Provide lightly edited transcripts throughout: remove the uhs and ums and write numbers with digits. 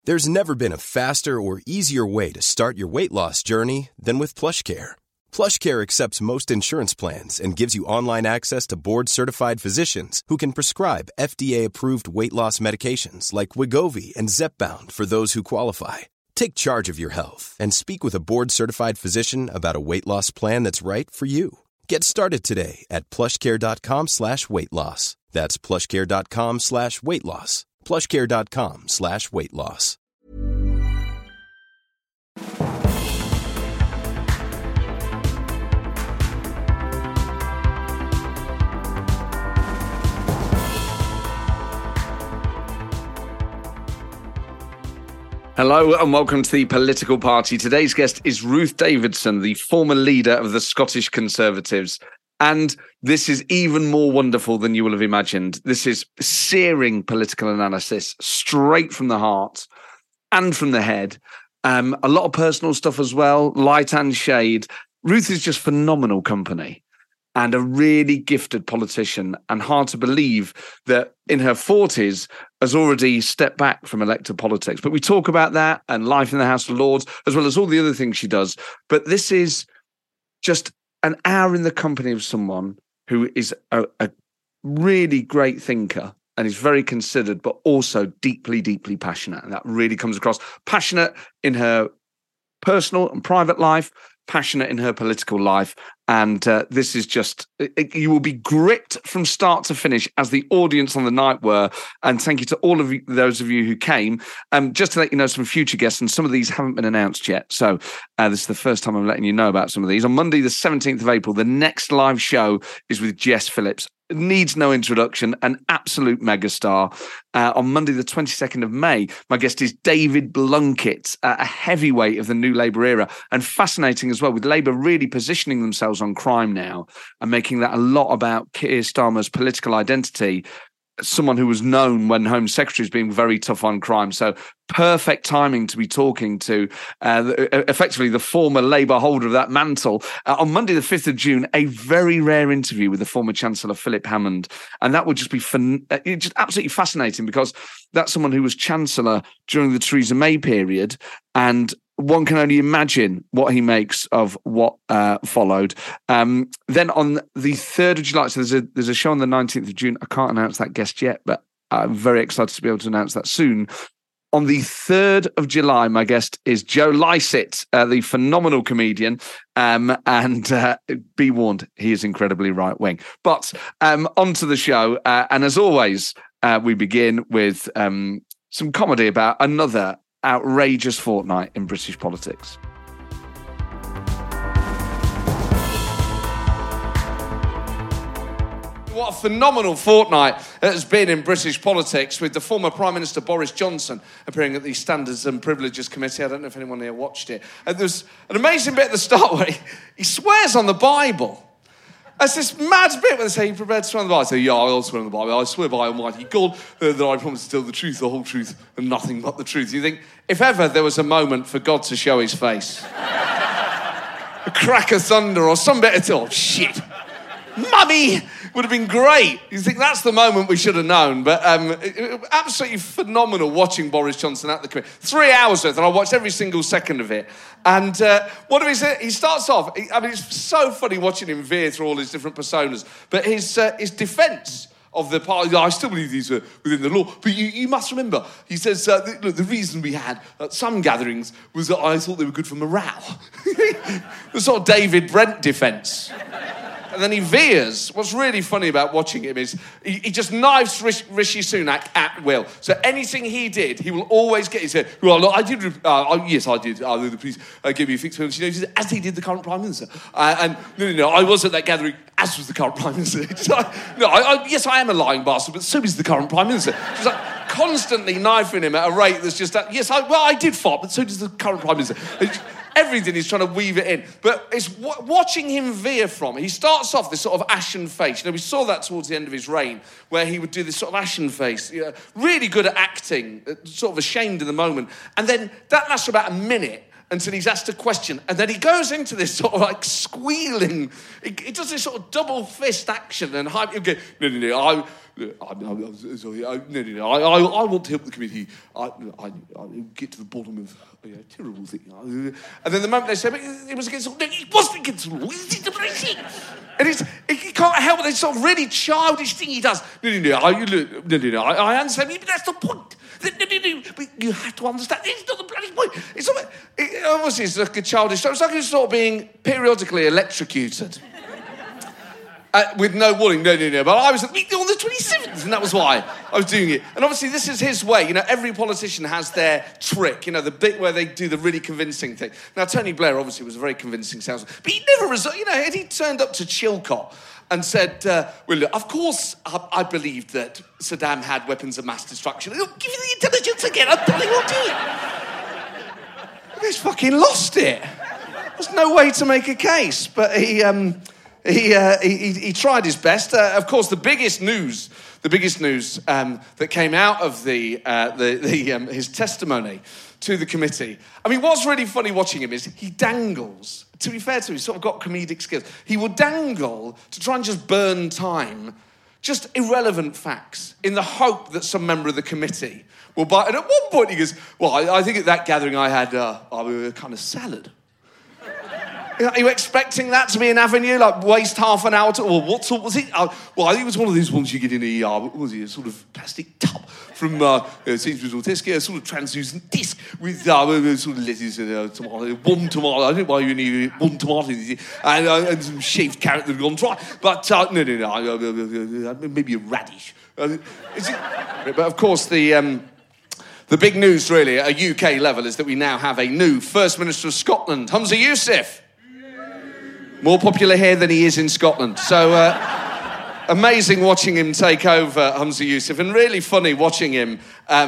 There's never been a faster or easier way to start your weight loss journey than with PlushCare. PlushCare accepts most insurance plans and gives you online access to board-certified physicians who can prescribe FDA-approved weight loss medications like Wegovy and Zepbound for those who qualify. Take charge of your health and speak with a board-certified physician about a weight loss plan that's right for you. Get started today at plushcare.com/weight loss. That's plushcare.com/weight loss. plushcare.com/weight loss. Hello and welcome to the Political Party. Today's guest is Ruth Davidson, the former leader of the Scottish Conservatives. And this is even more wonderful than you will have imagined. This is searing political analysis straight from the heart and from the head. A lot of personal stuff as well, light and shade. Ruth is just phenomenal company and a really gifted politician, and hard to believe that in her 40s has already stepped back from elected politics. But we talk about that and life in the House of Lords, as well as all the other things she does. But this is just an hour in the company of someone who is a really great thinker and is very considered, but also deeply, deeply passionate. And that really comes across. Passionate in her personal and private life, passionate in her political life. And this is just, you will be gripped from start to finish, as the audience on the night were. And thank you to all of you, those of you who came. Just to let you know, some future guests, and some of these haven't been announced yet. So this is the first time I'm letting you know about some of these. On Monday, the 17th of April, the next live show is with Jess Phillips. Needs no introduction, an absolute megastar. On Monday, the 22nd of May, my guest is David Blunkett, a heavyweight of the new Labour era, and fascinating as well, with Labour really positioning themselves on crime now and making that a lot about Keir Starmer's political identity. Someone who was known when Home Secretary as being very tough on crime. So perfect timing to be talking to effectively the former Labour holder of that mantle. On Monday, the 5th of June, a very rare interview with the former Chancellor Philip Hammond. And that would just be just absolutely fascinating, because that's someone who was Chancellor during the Theresa May period, and one can only imagine what he makes of what followed. Then on the 3rd of July, so there's a show on the 19th of June. I can't announce that guest yet, but I'm very excited to be able to announce that soon. On the 3rd of July, my guest is Joe Lycett, the phenomenal comedian. And be warned, he is incredibly right-wing. But on to the show. And as always, we begin with some comedy about another outrageous fortnight in British politics. What a phenomenal fortnight it has been in British politics, with the former Prime Minister Boris Johnson appearing at the Standards and Privileges Committee. I don't know if anyone here watched it. And there's an amazing bit at the start where he swears on the Bible. There's this mad bit where they say, "You prepared to swear on the Bible?" I say, "Yeah, I'll swear on the Bible. I swear by Almighty God that I promise to tell the truth, the whole truth, and nothing but the truth." You think, if ever there was a moment for God to show his face, a crack of thunder or some bit of, oh, shit, Mummy, would have been great. You think that's the moment we should have known. But absolutely phenomenal watching Boris Johnson at the committee. 3 hours worth, and I watched every single second of it. And what do he starts off, it's so funny watching him veer through all his different personas. But his defence of the party, I still believe these are within the law. But you must remember, he says, look, the reason we had some gatherings was that I thought they were good for morale. The sort of David Brent defence. And then he veers. What's really funny about watching him is he just knives Rishi Sunak at will. So anything he did, he will always get his head. Well, look, I did. Yes, I did. Please give me a fixed penalty notice, as he did the current Prime Minister. And no, I was at that gathering, as was the current Prime Minister. Yes, I am a lying bastard, but so is the current Prime Minister. Just like constantly knifing him at a rate that's just that. Yes, I did fart, but so does the current Prime Minister. Everything he's trying to weave it in. But it's watching him veer from. He starts off this sort of ashen face. We saw that towards the end of his reign, where he would do this sort of ashen face. Really good at acting, sort of ashamed in the moment. And then that lasts for about a minute. until he's asked a question. And then he goes into this sort of like squealing. He does this sort of double fist action and hype. He'll go, no, I want to help the committee. I get to the bottom of a terrible thing. And then the moment they say, but it was against the law. No, it wasn't against the law. And he can't help it. This sort of really childish thing he does. I understand, but that's the point. But you have to understand, it's not the bloody point. Obviously, it's like a childish story. It's like it's sort of being periodically electrocuted. With no warning, no. But I was on the 27th, and that was why I was doing it. And obviously, this is his way. Every politician has their trick, the bit where they do the really convincing thing. Now, Tony Blair obviously was a very convincing salesman, but he never and he turned up to Chilcot and said, well, look, of course, I believed that Saddam had weapons of mass destruction. Give me the intelligence again, I'm telling you what to do. He's fucking lost it. There's no way to make a case, but he He tried his best. Of course, the biggest news that came out of his testimony to the committee. I mean, what's really funny watching him is he dangles. To be fair to him, he's sort of got comedic skills. He would dangle to try and just burn time, just irrelevant facts, in the hope that some member of the committee will buy. And at one point he goes, well, I think at that gathering I had a kind of salad. Are you expecting that to be an avenue? Like, waste half an hour to... Well, what sort was it? Well, I think it was one of those ones you get in what was it? A sort of plastic tub from Sainsbury's or Tesco, a sort of translucent disc with sort of lettuce and tomato, one tomato. I don't know why you need one tomato. And some shaved carrot that had gone dry. But, no, maybe a radish. But, of course, the big news, really, at a UK level, is that we now have a new First Minister of Scotland, Humza Yousaf. More popular here than he is in Scotland. So amazing watching him take over, Humza Yousaf, and really funny watching him.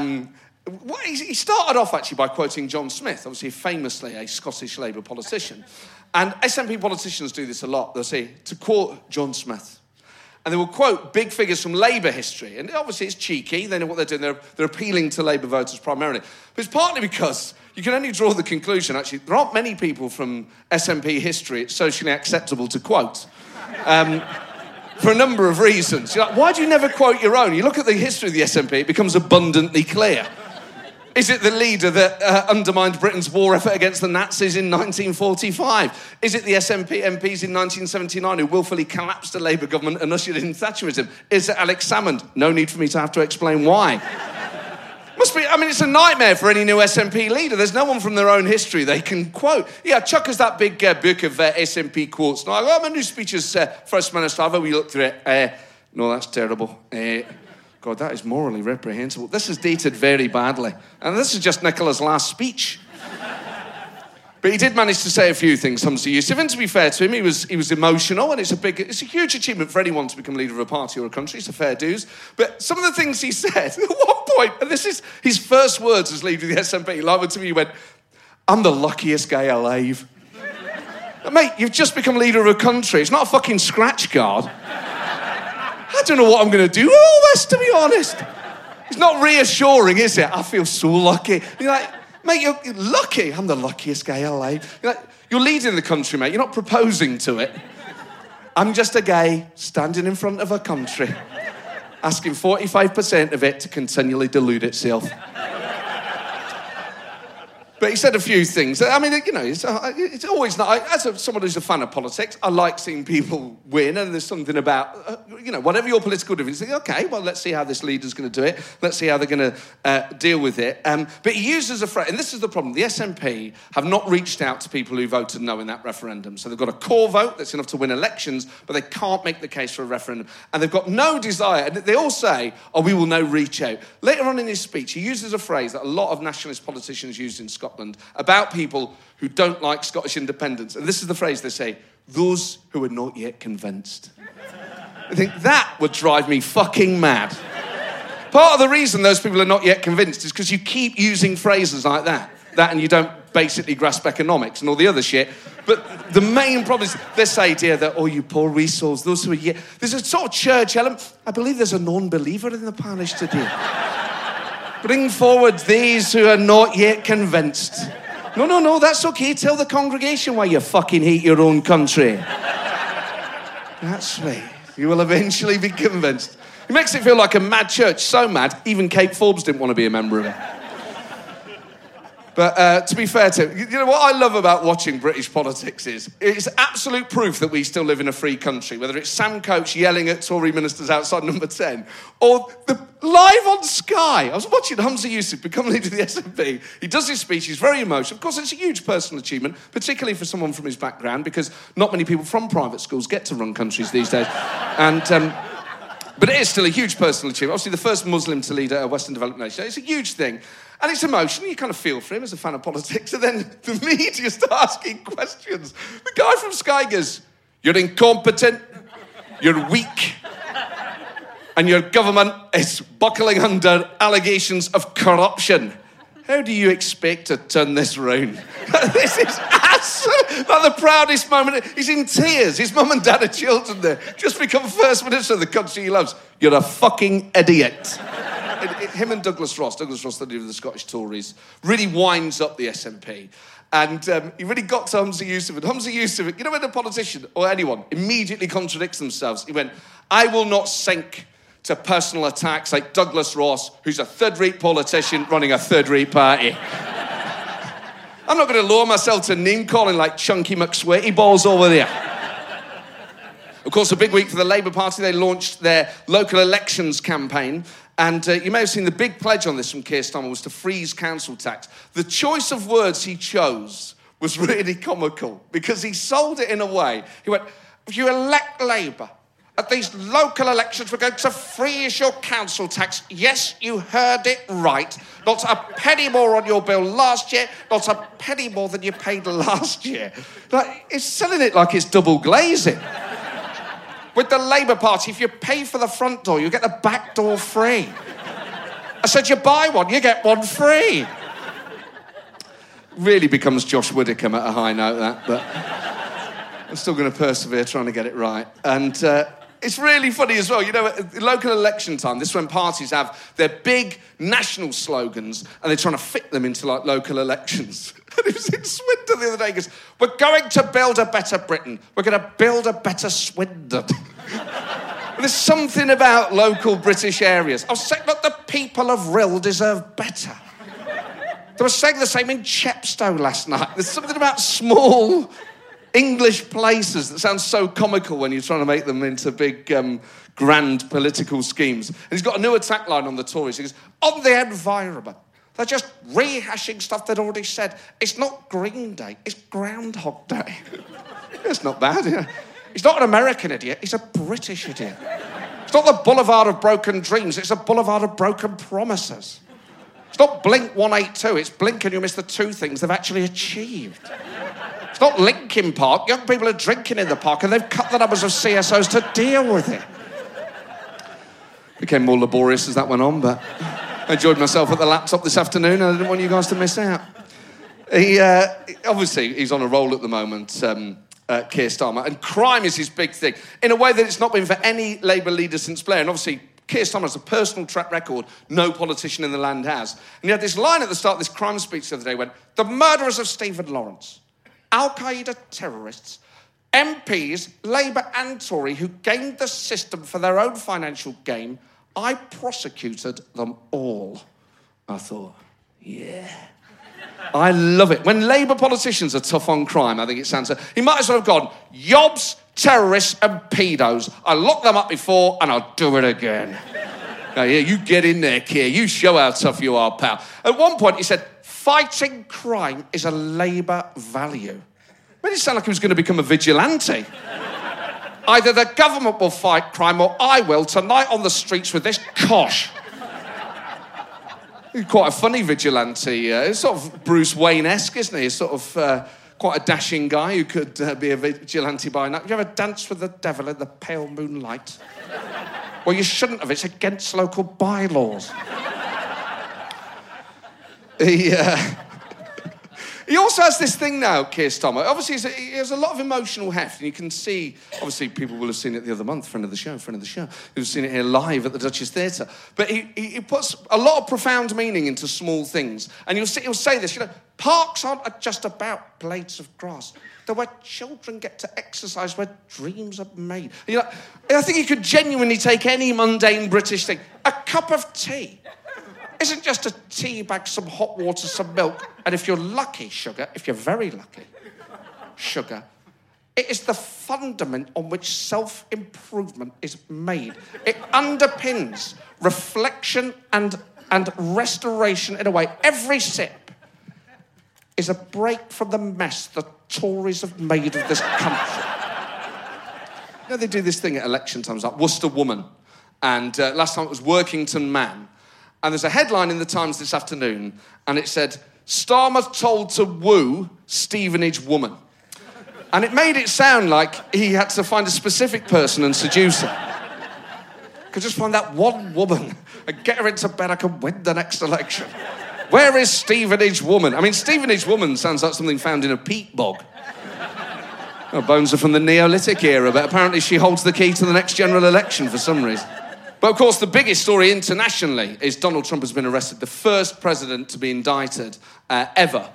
He started off actually by quoting John Smith, obviously famously a Scottish Labour politician. And SNP politicians do this a lot. They'll say, to quote John Smith. And they will quote big figures from Labour history. And obviously it's cheeky. They know what they're doing. They're appealing to Labour voters primarily. But it's partly because you can only draw the conclusion, actually, there aren't many people from SNP history it's socially acceptable to quote. For a number of reasons. You're like, why do you never quote your own? You look at the history of the SNP, it becomes abundantly clear. Is it the leader that undermined Britain's war effort against the Nazis in 1945? Is it the SNP MPs in 1979 who willfully collapsed the Labour government and ushered in Thatcherism? Is it Alex Salmond? No need for me to have to explain why. Must be, I mean, it's a nightmare for any new SNP leader. There's no one from their own history they can quote. Yeah, chuck us that big book of SNP quotes. No, my new speech as First Minister. Have we looked through it? No, that's terrible. God, that is morally reprehensible. This is dated very badly. And this is just Nicola's last speech. But he did manage to say a few things, Humza Yousaf. And to be fair to him, he was emotional, and it's a huge achievement for anyone to become leader of a party or a country. It's a fair dues. But some of the things he said, at one point, and this is his first words as leader of the SNP, he lied to me, he went, I'm the luckiest guy alive. Mate, you've just become leader of a country. It's not a fucking scratch card. I don't know what I'm going to do with all this, to be honest. It's not reassuring, is it? I feel so lucky. You're like, mate, you're lucky. I'm the luckiest guy alive. You're leading the country, mate. You're not proposing to it. I'm just a guy standing in front of a country, asking 45% of it to continually delude itself. But he said a few things. I mean, it's always nice. As someone who's a fan of politics, I like seeing people win, and there's something about, whatever your political difference, you think, okay, well, let's see how this leader's going to do it. Let's see how they're going to deal with it. But he uses a phrase, and this is the problem. The SNP have not reached out to people who voted no in that referendum. So they've got a core vote that's enough to win elections, but they can't make the case for a referendum. And they've got no desire. And they all say, we will now reach out. Later on in his speech, he uses a phrase that a lot of nationalist politicians use in Scotland about people who don't like Scottish independence. And this is the phrase they say, those who are not yet convinced. I think that would drive me fucking mad. Part of the reason those people are not yet convinced is because you keep using phrases like that and you don't basically grasp economics and all the other shit. But the main problem is this idea that, you poor wee souls, those who are yet... There's a sort of church element. I believe there's a non-believer in the parish today. Bring forward these who are not yet convinced. No, that's okay. Tell the congregation why you fucking hate your own country. That's right. You will eventually be convinced. He makes it feel like a mad church, so mad, even Kate Forbes didn't want to be a member of it. But to be fair to him, you know what I love about watching British politics is it's absolute proof that we still live in a free country, whether it's Sam Coates yelling at Tory ministers outside Number 10 or the live on Sky. I was watching Humza Yousaf become leader of the SNP. He does his speech, he's very emotional. Of course, it's a huge personal achievement, particularly for someone from his background, because not many people from private schools get to run countries these days. But it is still a huge personal achievement. Obviously, the first Muslim to lead a Western developed nation. It's a huge thing. And it's emotional. You kind of feel for him as a fan of politics. And then the media start asking questions. The guy from Sky goes, "You're incompetent, you're weak, and your government is buckling under allegations of corruption. How do you expect to turn this round?" This is absolutely like the proudest moment. He's in tears. His mum and dad are children there. Just become First Minister of the country he loves. You're a fucking idiot. Him and Douglas Ross, the leader of the Scottish Tories, really winds up the SNP. And he really got to Humza Yousaf. And Humza Yousaf, you know when a politician or anyone immediately contradicts themselves, he went, "I will not sink to personal attacks like Douglas Ross, who's a third-rate politician running a third-rate party. I'm not going to lower myself to name-calling like Chunky McSweaty balls over there." Of course, a big week for the Labour Party. They launched their local elections campaign. And you may have seen the big pledge on this from Keir Starmer was to freeze council tax. The choice of words he chose was really comical because he sold it in a way. He went, "If you elect Labour, at these local elections, we're going to freeze your council tax. Yes, you heard it right. Not a penny more on your bill last year, not a penny more than you paid last year." Like, it's selling it like it's double glazing. With the Labour Party, if you pay for the front door, you get the back door free. I said, you buy one, you get one free. Really becomes Josh Widdicombe at a high note, that, but I'm still going to persevere trying to get it right. And it's really funny as well. You know, at local election time, this is when parties have their big national slogans and they're trying to fit them into, like, local elections. And he was in Swindon the other day. He goes, "We're going to build a better Britain. We're going to build a better Swindon." There's something about local British areas. I was saying, look, the people of Rhyl deserve better. They were saying the same in Chepstow last night. There's something about small English places that sounds so comical when you're trying to make them into big, grand political schemes. And he's got a new attack line on the Tories. He goes, "On the environment, they're just rehashing stuff they'd already said. It's not Green Day, it's Groundhog Day." It's not bad, yeah. He's not an American idiot, he's a British idiot. It's not the Boulevard of Broken Dreams, it's a Boulevard of Broken Promises. It's not Blink 182, it's Blink and you miss the two things they've actually achieved. It's not Linkin Park, young people are drinking in the park and they've cut the numbers of CSOs to deal with it. Became more laborious as that went on, but I enjoyed myself at the laptop this afternoon and I didn't want you guys to miss out. Obviously, he's on a roll at the moment, Keir Starmer, and crime is his big thing, in a way that it's not been for any Labour leader since Blair. And obviously, Keir Starmer has a personal track record no politician in the land has. And he had this line at the start of this crime speech the other day, went, "The murderers of Stephen Lawrence, Al-Qaeda terrorists, MPs, Labour and Tory, who gamed the system for their own financial gain, I prosecuted them all." I thought, yeah. I love it. When Labour politicians are tough on crime, I think it sounds... He might as well have gone, "Yobs, terrorists and pedos. I locked them up before and I'll do it again." Now, yeah, you get in there, Keir. You show how tough you are, pal. At one point, he said, "Fighting crime is a Labour value." Made it sound like he was going to become a vigilante. "Either the government will fight crime or I will tonight on the streets with this cosh." He's quite a funny vigilante. It's sort of Bruce Wayne-esque, isn't he? He's sort of quite a dashing guy who could be a vigilante by night. Have you ever danced with the devil in the pale moonlight? Well, you shouldn't have. It's against local bylaws. He also has this thing now, Keir Starmer. Obviously, he has a lot of emotional heft, and you can see, obviously, people will have seen it the other month, friend of the show, who've seen it here live at the Duchess Theatre. But he puts a lot of profound meaning into small things. And he'll say this, you know, Parks aren't just about blades of grass. They're where children get to exercise, where dreams are made. I think you could genuinely take any mundane British thing. A cup of tea isn't just a tea bag, some hot water, some milk, and if you're lucky, sugar, if you're very lucky, sugar, it is the fundament on which self-improvement is made. It underpins reflection and restoration in a way. Every sip is a break from the mess the Tories have made of this country. They do this thing at election times, like Worcester Woman, and last time it was Workington Man. And there's a headline in the Times this afternoon, and it said, Starmer told to woo Stevenage woman. And it made it sound like he had to find a specific person and seduce her. Could just find that one woman and get her into bed, I can win the next election. Where is Stevenage woman? I mean, Stevenage woman sounds like something found in a peat bog. Well, bones are from the Neolithic era, but apparently she holds the key to the next general election for some reason. But of course, the biggest story internationally is Donald Trump has been arrested, the first president to be indicted ever.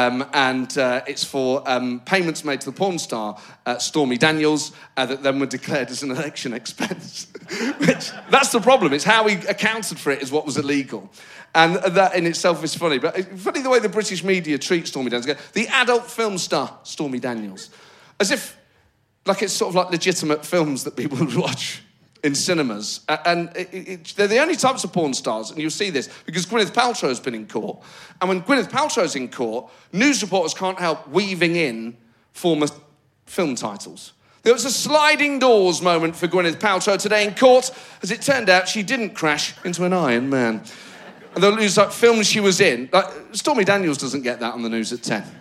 It's for payments made to the porn star Stormy Daniels that then were declared as an election expense. That's the problem. It's how he accounted for it is what was illegal. And that in itself is funny. But it's funny the way the British media treats Stormy Daniels. The adult film star Stormy Daniels. As if like it's sort of like legitimate films that people would watch in cinemas. They're the only types of porn stars, and you'll see this, because Gwyneth Paltrow's been in court. And when Gwyneth Paltrow's in court, news reporters can't help weaving in former film titles. There was a sliding doors moment for Gwyneth Paltrow today in court. As it turned out, she didn't crash into an Iron Man. And they'll lose like films she was in. Like, Stormy Daniels doesn't get that on the news at 10.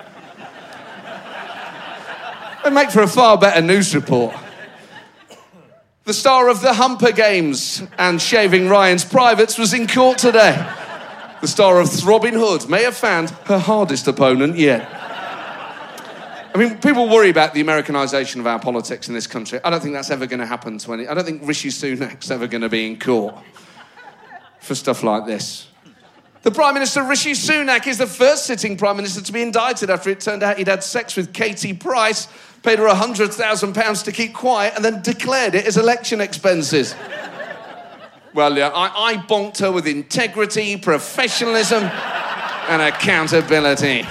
They make for a far better news report. The star of the Humper Games and Shaving Ryan's Privates was in court today. The star of Throbbing Hood may have found her hardest opponent yet. I mean, people worry about the Americanisation of our politics in this country. I don't think that's ever going to happen to any... I don't think Rishi Sunak's ever going to be in court for stuff like this. The Prime Minister, Rishi Sunak, is the first sitting Prime Minister to be indicted after it turned out he'd had sex with Katie Price, paid her £100,000 to keep quiet, and then declared it as election expenses. Well, yeah, I bonked her with integrity, professionalism, and accountability.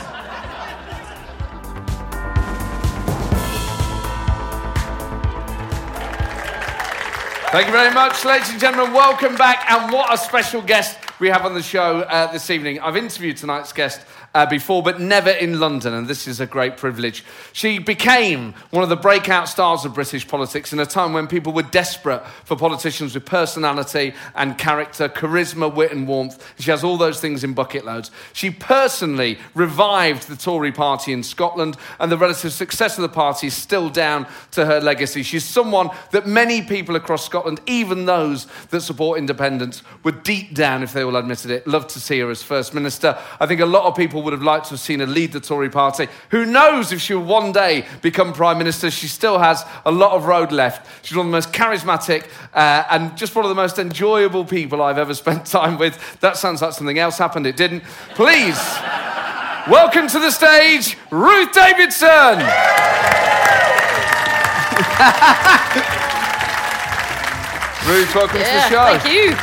Thank you very much, ladies and gentlemen. Welcome back, and what a special guest we have on the show this evening. I've interviewed tonight's guest before, but never in London, and this is a great privilege. She became one of the breakout stars of British politics in a time when people were desperate for politicians with personality and character, charisma, wit and warmth. She has all those things in bucket loads. She personally revived the Tory party in Scotland, and the relative success of the party is still down to her legacy. She's someone that many people across Scotland, even those that support independence, would deep down, if they all admitted it, love to see her as First Minister. I think a lot of people would have liked to have seen her lead the Tory party. Who knows if she'll one day become Prime Minister? She still has a lot of road left. She's one of the most charismatic and just one of the most enjoyable people I've ever spent time with. That sounds like something else happened. It didn't. Please, welcome to the stage, Ruth Davidson. Ruth, welcome to the show. Thank you.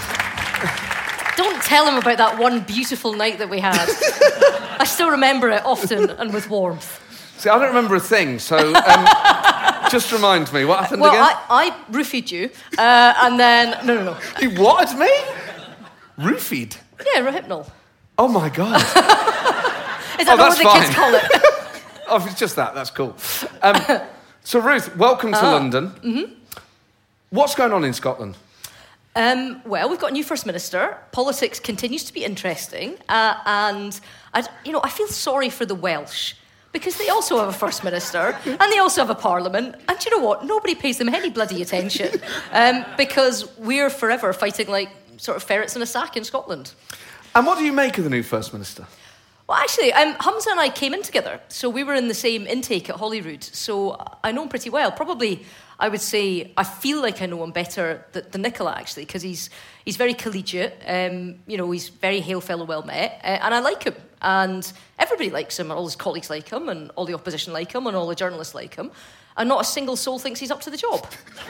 Don't tell him about that one beautiful night that we had. I still remember it often and with warmth. See, I don't remember a thing, so just remind me, what happened again? Well, I roofied you, and then... No. You whatted me? Roofied? Yeah, Rohypnol. Oh, my God. Is that not what the kids call it? Oh, if it's just that, that's cool. So, Ruth, welcome to London. Mm-hmm. What's going on in Scotland? Well, we've got a new First Minister. Politics continues to be interesting. And I feel sorry for the Welsh, because they also have a First Minister and they also have a Parliament. And do you know what? Nobody pays them any bloody attention because we're forever fighting like sort of ferrets in a sack in Scotland. And what do you make of the new First Minister? Well, actually, Hamza and I came in together. So we were in the same intake at Holyrood. So I know him pretty well. Probably, I would say, I feel like I know him better than Nicola, actually, because he's very collegiate. He's very hail fellow, well met. And I like him. And everybody likes him, and all his colleagues like him, and all the opposition like him, and all the journalists like him. And not a single soul thinks he's up to the job.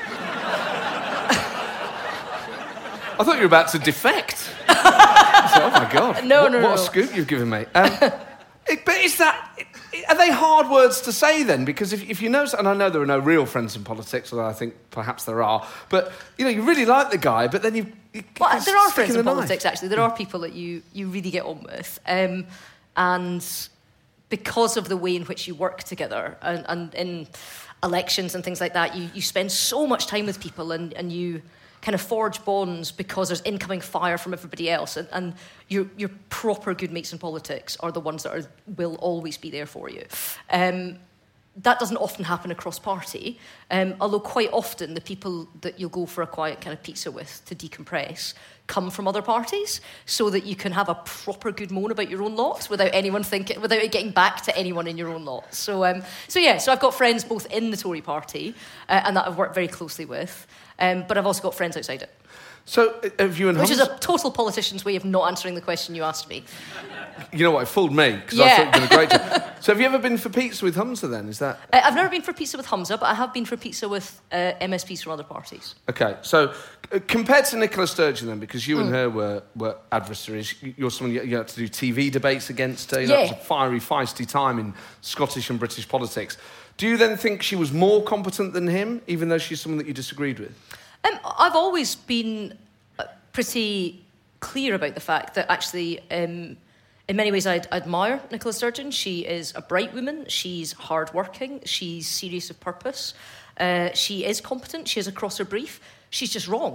I thought you were about to defect. Oh my God. No. What a scoop you've given me. But are they hard words to say then? Because if you know, and I know there are no real friends in politics, although I think perhaps there are, but you really like the guy, but then you well, there are friends in knife. politics, actually. There are people that you really get on with. And because of the way in which you work together and in elections and things like that, you spend so much time with people and you kind of forge bonds because there's incoming fire from everybody else, and your proper good mates in politics are the ones that will always be there for you. That doesn't often happen across party, although quite often the people that you'll go for a quiet kind of pizza with to decompress come from other parties, so that you can have a proper good moan about your own lot without it getting back to anyone in your own lot. So I've got friends both in the Tory party and that I've worked very closely with, but I've also got friends outside it. So have you and Which Humza... is a total politician's way of not answering the question you asked me. You know what, it fooled me, because I thought you'd done a great job. So have you ever been for pizza with Humza then, is that... I've never been for pizza with Humza, but I have been for pizza with MSPs from other parties. OK, so compared to Nicola Sturgeon then, because you and her were adversaries, you're someone you had to do TV debates against her. That was a fiery, feisty time in Scottish and British politics. Do you then think she was more competent than him, even though she's someone that you disagreed with? I've always been pretty clear about the fact that actually, in many ways, I admire Nicola Sturgeon. She is a bright woman. She's hardworking. She's serious of purpose. She is competent. She has a crosser brief. She's just wrong.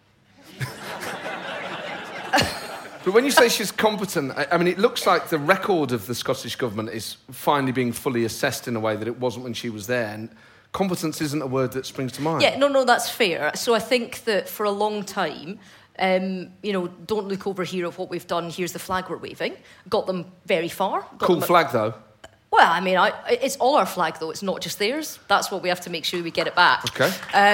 But when you say she's competent, I mean, it looks like the record of the Scottish Government is finally being fully assessed in a way that it wasn't when she was there. And competence isn't a word that springs to mind. Yeah, no, that's fair. So I think that for a long time, don't look over here at what we've done, here's the flag we're waving. Got them very far. Cool flag, though. Well, I mean, it's all our flag, though. It's not just theirs. That's what we have to make sure we get it back. OK.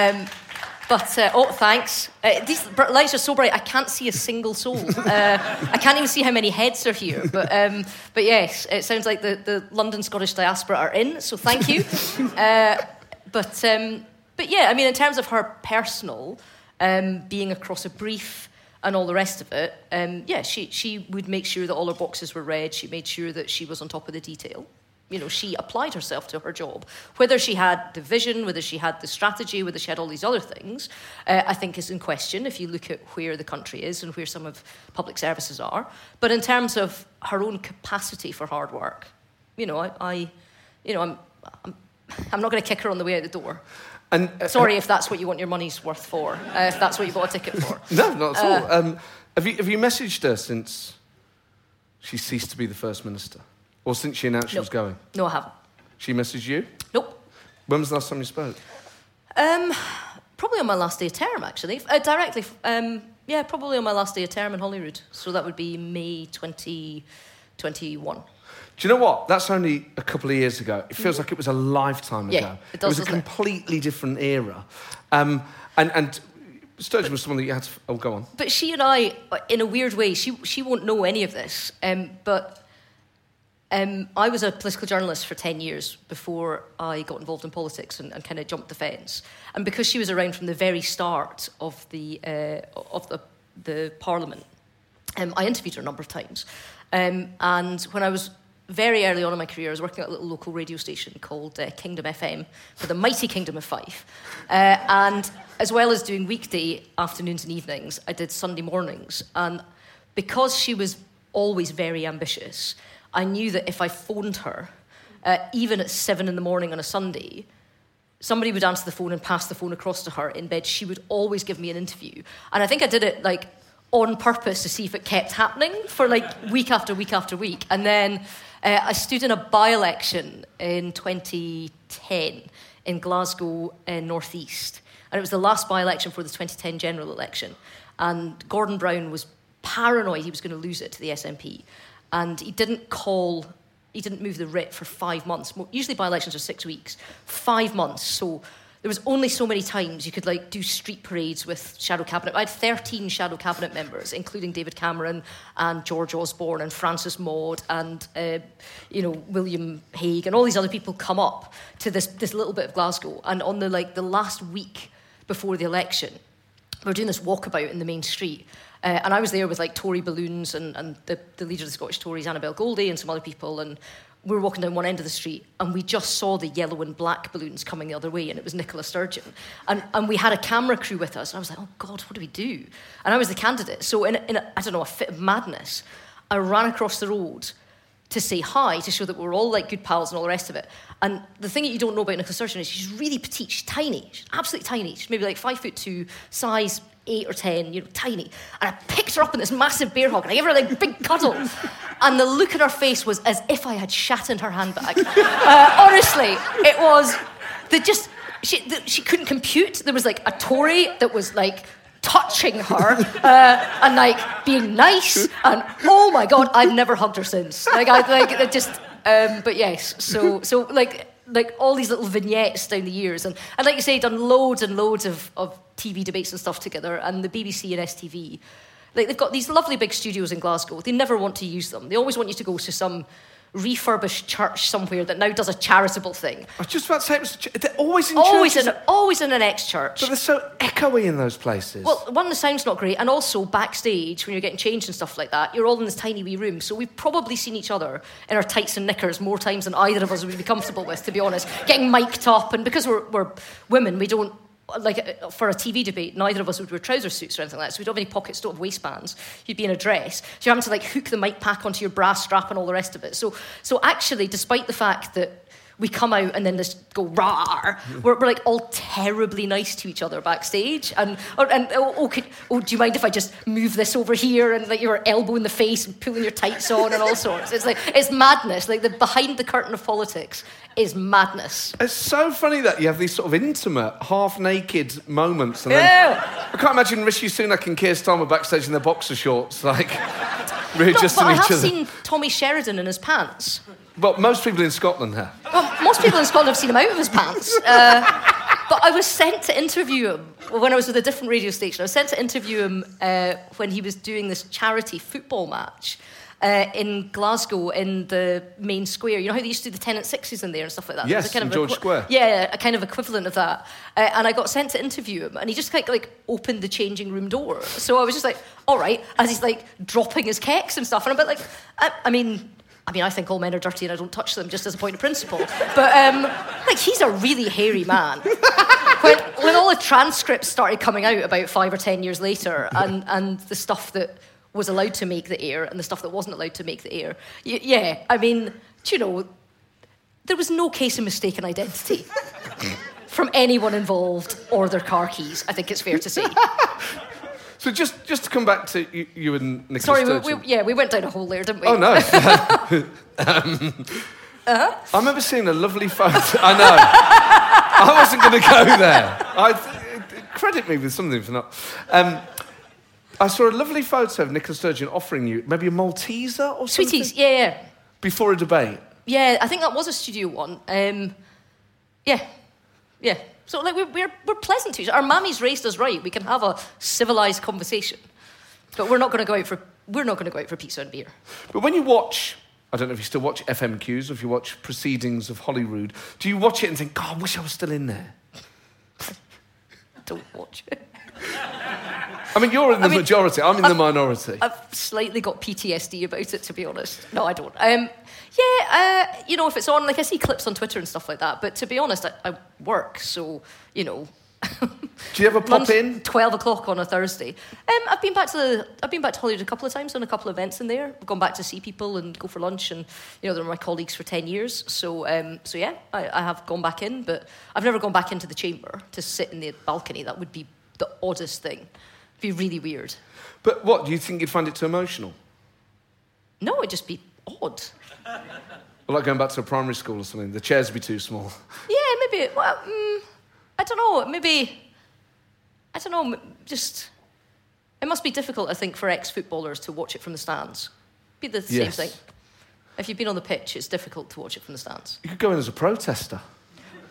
Thanks. These lights are so bright, I can't see a single soul. I can't even see how many heads are here. But yes, it sounds like the London Scottish diaspora are in, so thank you. But yeah, I mean, in terms of her personal, being across a brief and all the rest of it, she would make sure that all her boxes were read. She made sure that she was on top of the detail. She applied herself to her job. Whether she had the vision, whether she had the strategy, whether she had all these other things, I think is in question if you look at where the country is and where some of public services are. But in terms of her own capacity for hard work, I'm not going to kick her on the way out the door. And sorry if that's what you want your money's worth for, if that's what you bought a ticket for. No, not at all. Have you messaged her since she ceased to be the First Minister? Or since she announced she was going? No, I haven't. She messaged you? Nope. When was the last time you spoke? Probably on my last day of term, actually. Directly. Probably on my last day of term in Holyrood. So that would be May 2021. Do you know what? That's only a couple of years ago. It feels like it was a lifetime ago. Yeah, it does, was a completely different era. And Sturgeon was someone that you had to... Oh, go on. But she and I, in a weird way, she won't know any of this, but... I was a political journalist for 10 years before I got involved in politics and kind of jumped the fence. And because she was around from the very start of the Parliament, I interviewed her a number of times. And when I was very early on in my career, I was working at a little local radio station called Kingdom FM for the mighty Kingdom of Fife. And as well as doing weekday afternoons and evenings, I did Sunday mornings. And because she was always very ambitious, I knew that if I phoned her, even at 7 a.m. on a Sunday, somebody would answer the phone and pass the phone across to her in bed. She would always give me an interview. And I think I did it, on purpose to see if it kept happening for, week after week after week. And then I stood in a by-election in 2010 in Glasgow North East. And it was the last by-election for the 2010 general election. And Gordon Brown was paranoid he was going to lose it to the SNP. And he didn't move the writ for 5 months. Usually by-elections are 6 weeks. 5 months. So there was only so many times you could like do street parades with shadow cabinet. I had 13 shadow cabinet members, including David Cameron and George Osborne and Francis Maude and William Hague and all these other people come up to this little bit of Glasgow. And on the last week before the election, we were doing this walkabout in the main street. And I was there with like Tory balloons and the leader of the Scottish Tories, Annabel Goldie, and some other people. And we were walking down one end of the street and we just saw the yellow and black balloons coming the other way, and it was Nicola Sturgeon. And we had a camera crew with us. And I was like, oh God, what do we do? And I was the candidate. So in a fit of madness, I ran across the road to say hi, to show that we're all like good pals and all the rest of it. And the thing that you don't know about Nicola Sturgeon is she's really petite. She's tiny. She's absolutely tiny. She's maybe like 5'2", size 8 or 10, tiny. And I picked her up in this massive bear hug and I gave her like a big cuddle. And the look in her face was as if I had shat in her handbag. Honestly, it was she couldn't compute. There was like a Tory that was like touching her and like being nice. And oh my God, I've never hugged her since. But yes. So like all these little vignettes down the years, and like you say, done loads and loads of TV debates and stuff together, and the BBC and STV. Like, they've got these lovely big studios in Glasgow. They never want to use them. They always want you to go to some refurbished church somewhere that now does a charitable thing. I was just about to say, they're always in churches. Always in an ex-church. But they're so echoey in those places. Well, one, the sound's not great, and also backstage, when you're getting changed and stuff like that, you're all in this tiny wee room, so we've probably seen each other in our tights and knickers more times than either of us would be comfortable with, to be honest. Getting mic'd up, and because we're women, we don't, like, for a TV debate, neither of us would wear trouser suits or anything like that, so we don't have any pockets, don't have waistbands. You'd be in a dress. So you're having to, like, hook the mic pack onto your brass strap and all the rest of it. So actually, despite the fact that we come out and then just go rawr, we're like all terribly nice to each other backstage. Do you mind if I just move this over here, and like your elbow in the face and pulling your tights on and all sorts. It's madness. Like, the behind the curtain of politics is madness. It's so funny that you have these sort of intimate, half-naked moments. And then I can't imagine Rishi Sunak and Keir Starmer backstage in their boxer shorts, like, readjusting each other. I have seen Tommy Sheridan in his pants. Well, most people in Scotland have. Well, most people in Scotland have seen him out of his pants. But I was sent to interview him when I was with a different radio station. I was sent to interview him when he was doing this charity football match in Glasgow in the main square. You know how they used to do the 10 at 6s in there and stuff like that? Yes, in George Square. Yeah, a kind of equivalent of that. And I got sent to interview him, and he just kind of like opened the changing room door. So I was just like, all right, as he's like dropping his keks and stuff. And I'm a bit like, I mean, I think all men are dirty and I don't touch them, just as a point of principle. But, like, he's a really hairy man. When all the transcripts started coming out about 5 or 10 years later, and the stuff that was allowed to make the air and the stuff that wasn't allowed to make the air, I mean, do you know, there was no case of mistaken identity from anyone involved or their car keys, I think it's fair to say. So just to come back to you and Nicola Sturgeon. Sorry, we went down a hole there, didn't we? Oh, no. I remember seeing a lovely photo. I know. I wasn't going to go there. Credit me with something for not... I saw a lovely photo of Nicola Sturgeon offering you maybe a Malteser or something? Sweeties, yeah. Before a debate? Yeah, I think that was a studio one. Yeah. So, like, we're pleasant to each other. Our mammies raised us right. We can have a civilised conversation, but we're not going to go out for pizza and beer. But when you watch, I don't know if you still watch FMQs or if you watch Proceedings of Holyrood, do you watch it and think, God, I wish I was still in there? Don't watch it. I mean, you're in the majority. I'm in the minority. I've slightly got PTSD about it, to be honest. No, I don't. You know, if it's on, like, I see clips on Twitter and stuff like that. But to be honest, I work, so, you know. Do you ever pop in? 12 o'clock on a Thursday. I've been back to Holyrood a couple of times, done a couple of events in there. I've gone back to see people and go for lunch, and, you know, they're my colleagues for 10 years. So yeah, I have gone back in, but I've never gone back into the chamber to sit in the balcony. That would be the oddest thing. It'd be really weird. But what, do you think you'd find it too emotional? No, it'd just be odd. Or like going back to a primary school or something, the chairs would be too small. Yeah, maybe. Well, I don't know. Maybe. I don't know. Just. It must be difficult, I think, for ex-footballers to watch it from the stands. It'd be the same thing. If you've been on the pitch, it's difficult to watch it from the stands. You could go in as a protester.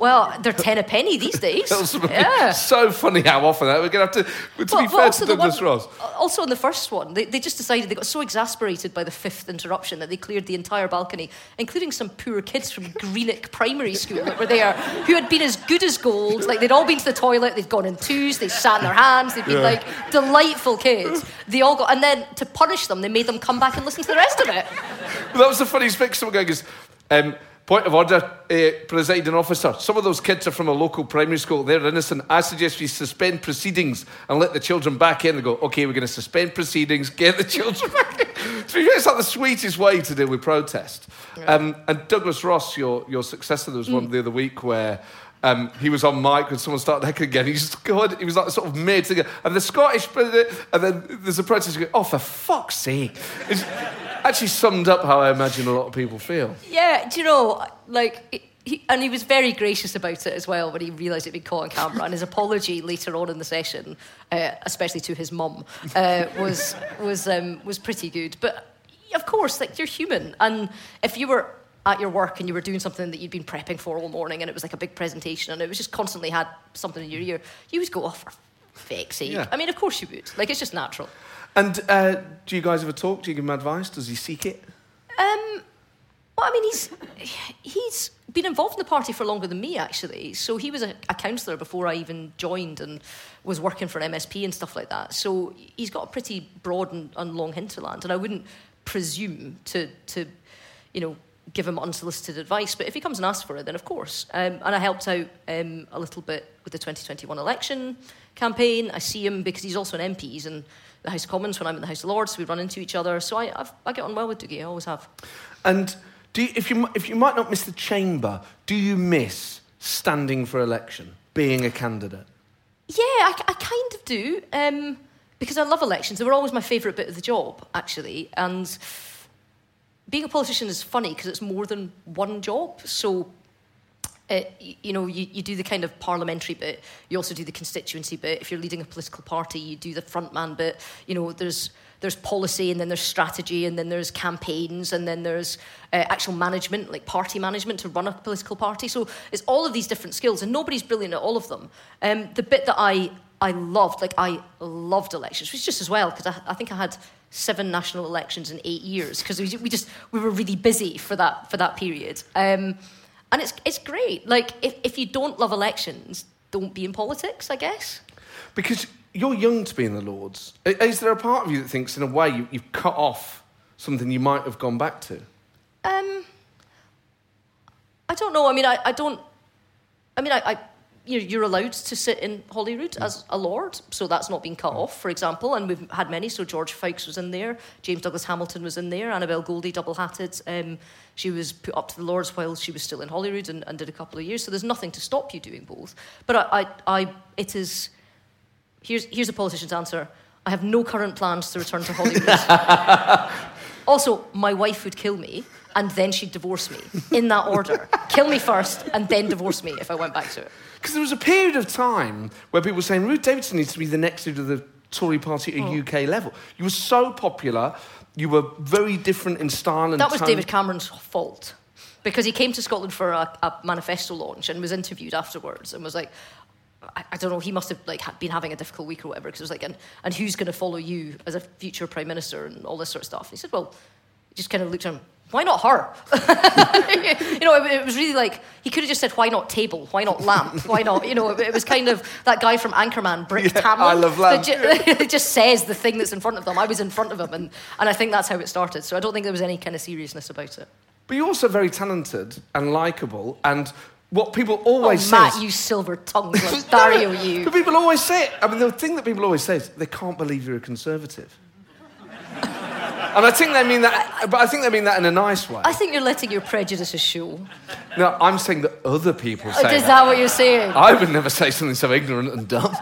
Well, they're 10 a penny these days. So funny how often that we're going to have to. To be fair to Douglas Ross. Also, in the first one, they just decided they got so exasperated by the 5th interruption that they cleared the entire balcony, including some poor kids from Greenock Primary School that were there, who had been as good as gold. Like, they'd all been to the toilet, they'd gone in twos, they sat in their hands, they'd been like delightful kids. They all got, and then to punish them, they made them come back and listen to the rest of it. Well, that was the funniest bit. Someone going, point of order, presiding officer. Some of those kids are from a local primary school. They're innocent. I suggest we suspend proceedings and let the children back in. They go, OK, we're going to suspend proceedings, get the children back in. To be fair, it's like the sweetest way to deal with protest. And Douglas Ross, your successor, there was one the other week where he was on mic when someone started heckling again. He was like sort of mid singer. And the Scottish president, and then there's a protest going, oh, for fuck's sake. It's actually summed up how I imagine a lot of people feel. Yeah, do you know, like, he was very gracious about it as well when he realised it'd been caught on camera. And his apology later on in the session, especially to his mum, was pretty good. But of course, like, you're human, and if you were at your work and you were doing something that you'd been prepping for all morning, and it was like a big presentation, and it was just constantly had something in your ear, you would go, oh, for fuck's sake. Yeah. I mean, of course you would. Like, it's just natural. And do you guys ever talk? Do you give him advice? Does he seek it? Well, I mean, he's been involved in the party for longer than me, actually. So he was a councillor before I even joined and was working for an MSP and stuff like that. So he's got a pretty broad and long hinterland, and I wouldn't presume to give him unsolicited advice. But if he comes and asks for it, then of course. And I helped out a little bit with the 2021 election campaign. I see him because he's also an MP. He's in the House of Commons when I'm in the House of Lords, so we run into each other. So I get on well with Dougie, I always have. And if you might not miss the chamber, do you miss standing for election, being a candidate? Yeah, I kind of do, because I love elections. They were always my favourite bit of the job, actually. And being a politician is funny because it's more than one job. So, you do the kind of parliamentary bit. You also do the constituency bit. If you're leading a political party, you do the frontman bit. You know, there's policy, and then there's strategy, and then there's campaigns, and then there's actual management, like party management to run a political party. So it's all of these different skills, and nobody's brilliant at all of them. The bit that I loved elections, which just as well, because I think I had 7 national elections in 8 years, because we were really busy for that period. And it's great. Like, if you don't love elections, don't be in politics, I guess. Because you're young to be in the Lords. Is there a part of you that thinks, in a way, you've cut off something you might have gone back to? I don't know. I mean, you're allowed to sit in Holyrood as a Lord, so that's not been cut off, for example, and we've had many. So George Fowkes was in there, James Douglas Hamilton was in there, Annabel Goldie double-hatted. She was put up to the Lords while she was still in Holyrood and did a couple of years, so there's nothing to stop you doing both. But it is... Here's a politician's answer. I have no current plans to return to Holyrood. Also, my wife would kill me, and then she'd divorce me, in that order. Kill me first, and then divorce me if I went back to it. Because there was a period of time where people were saying, Ruth Davidson needs to be the next leader of the Tory party at UK level. You were so popular, you were very different in style and That was tone. David Cameron's fault. Because he came to Scotland for a manifesto launch and was interviewed afterwards and was like, I don't know, he must have been having a difficult week or whatever, because it was like, and who's going to follow you as a future Prime Minister and all this sort of stuff. And he said, well, he just kind of looked at him, why not her? It was really like, he could have just said, why not table? Why not lamp? Why not, it was kind of that guy from Anchorman, Brick Tamlin. I love lamp. That just says the thing that's in front of them. I was in front of him, and I think that's how it started. So I don't think there was any kind of seriousness about it. But you're also very talented and likeable, and what people always say... Matt, you silver-tongued Dario, you. But people always say it. I mean, the thing that people always say is they can't believe you're a Conservative. And I think they mean that, but I think they mean that in a nice way. I think you're letting your prejudices show. No, I'm saying that other people say Is that what you're saying? I would never say something so ignorant and dumb.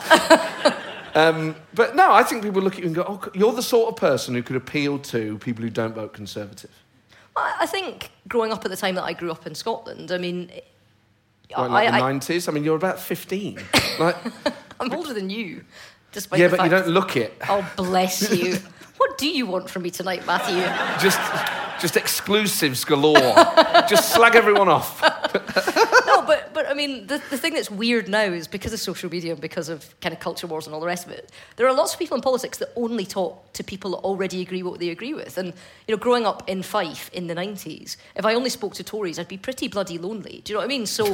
But no, I think people look at you and go, oh, you're the sort of person who could appeal to people who don't vote Conservative. Well, I think growing up at the time that I grew up in Scotland, I mean... Like the 90s? I mean, you're about 15. I'm older than you, despite the fact... Yeah, but you don't look it. Oh, bless you. What do you want from me tonight, Matthew? Just exclusives galore. Just slag everyone off. No, but I mean, the thing that's weird now is because of social media and because of kind of culture wars and all the rest of it, there are lots of people in politics that only talk to people that already agree what they agree with. And, you know, growing up in Fife in the 90s, if I only spoke to Tories, I'd be pretty bloody lonely. Do you know what I mean? So,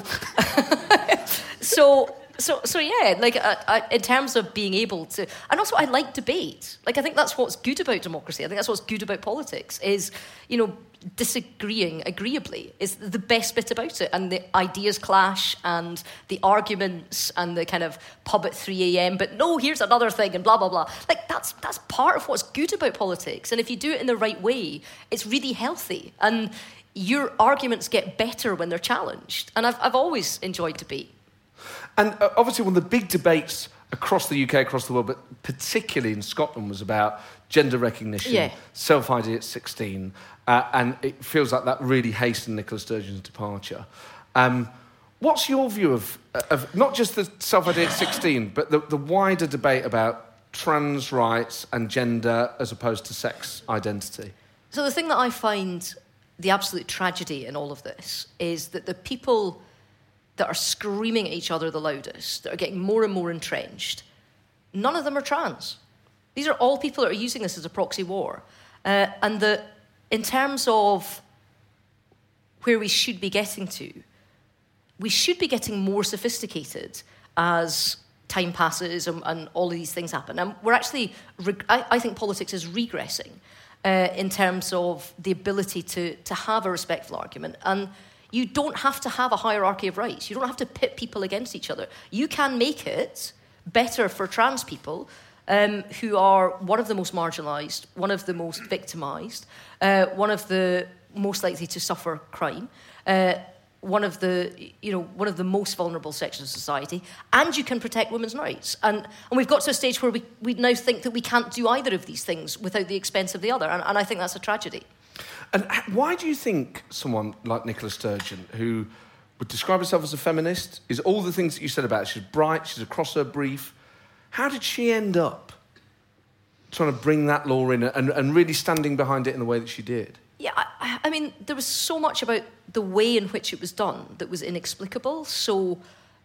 So yeah, like in terms of being able to, and also I like debate. Like I think that's what's good about democracy. I think that's what's good about politics is, you know, disagreeing agreeably is the best bit about it. And the ideas clash and the arguments and the kind of pub at 3 a.m. But no, here's another thing and blah, blah, blah. Like that's part of what's good about politics. And if you do it in the right way, it's really healthy. And your arguments get better when they're challenged. And I've always enjoyed debate. And obviously one of the big debates across the UK, across the world, but particularly in Scotland, was about gender recognition, self-ID at 16, and it feels like that really hastened Nicola Sturgeon's departure. What's your view of not just the self-ID at 16, but the wider debate about trans rights and gender as opposed to sex identity? So the thing that I find the absolute tragedy in all of this is that the people that are screaming at each other the loudest, that are getting more and more entrenched, none of them are trans. These are all people that are using this as a proxy war. And that in terms of where we should be getting to, we should be getting more sophisticated as time passes and all of these things happen. And we're actually, I think politics is regressing in terms of the ability to have a respectful argument. And you don't have to have a hierarchy of rights. You don't have to pit people against each other. You can make it better for trans people who are one of the most marginalised, one of the most victimised, one of the most likely to suffer crime, one of the most vulnerable sections of society, and you can protect women's rights. And we've got to a stage where we now think that we can't do either of these things without the expense of the other, and I think that's a tragedy. And why do you think someone like Nicola Sturgeon, who would describe herself as a feminist, is all the things that you said about her? She's bright, she's across her brief. How did she end up trying to bring that law in and really standing behind it in the way that she did? Yeah, I mean, there was so much about the way in which it was done that was inexplicable. So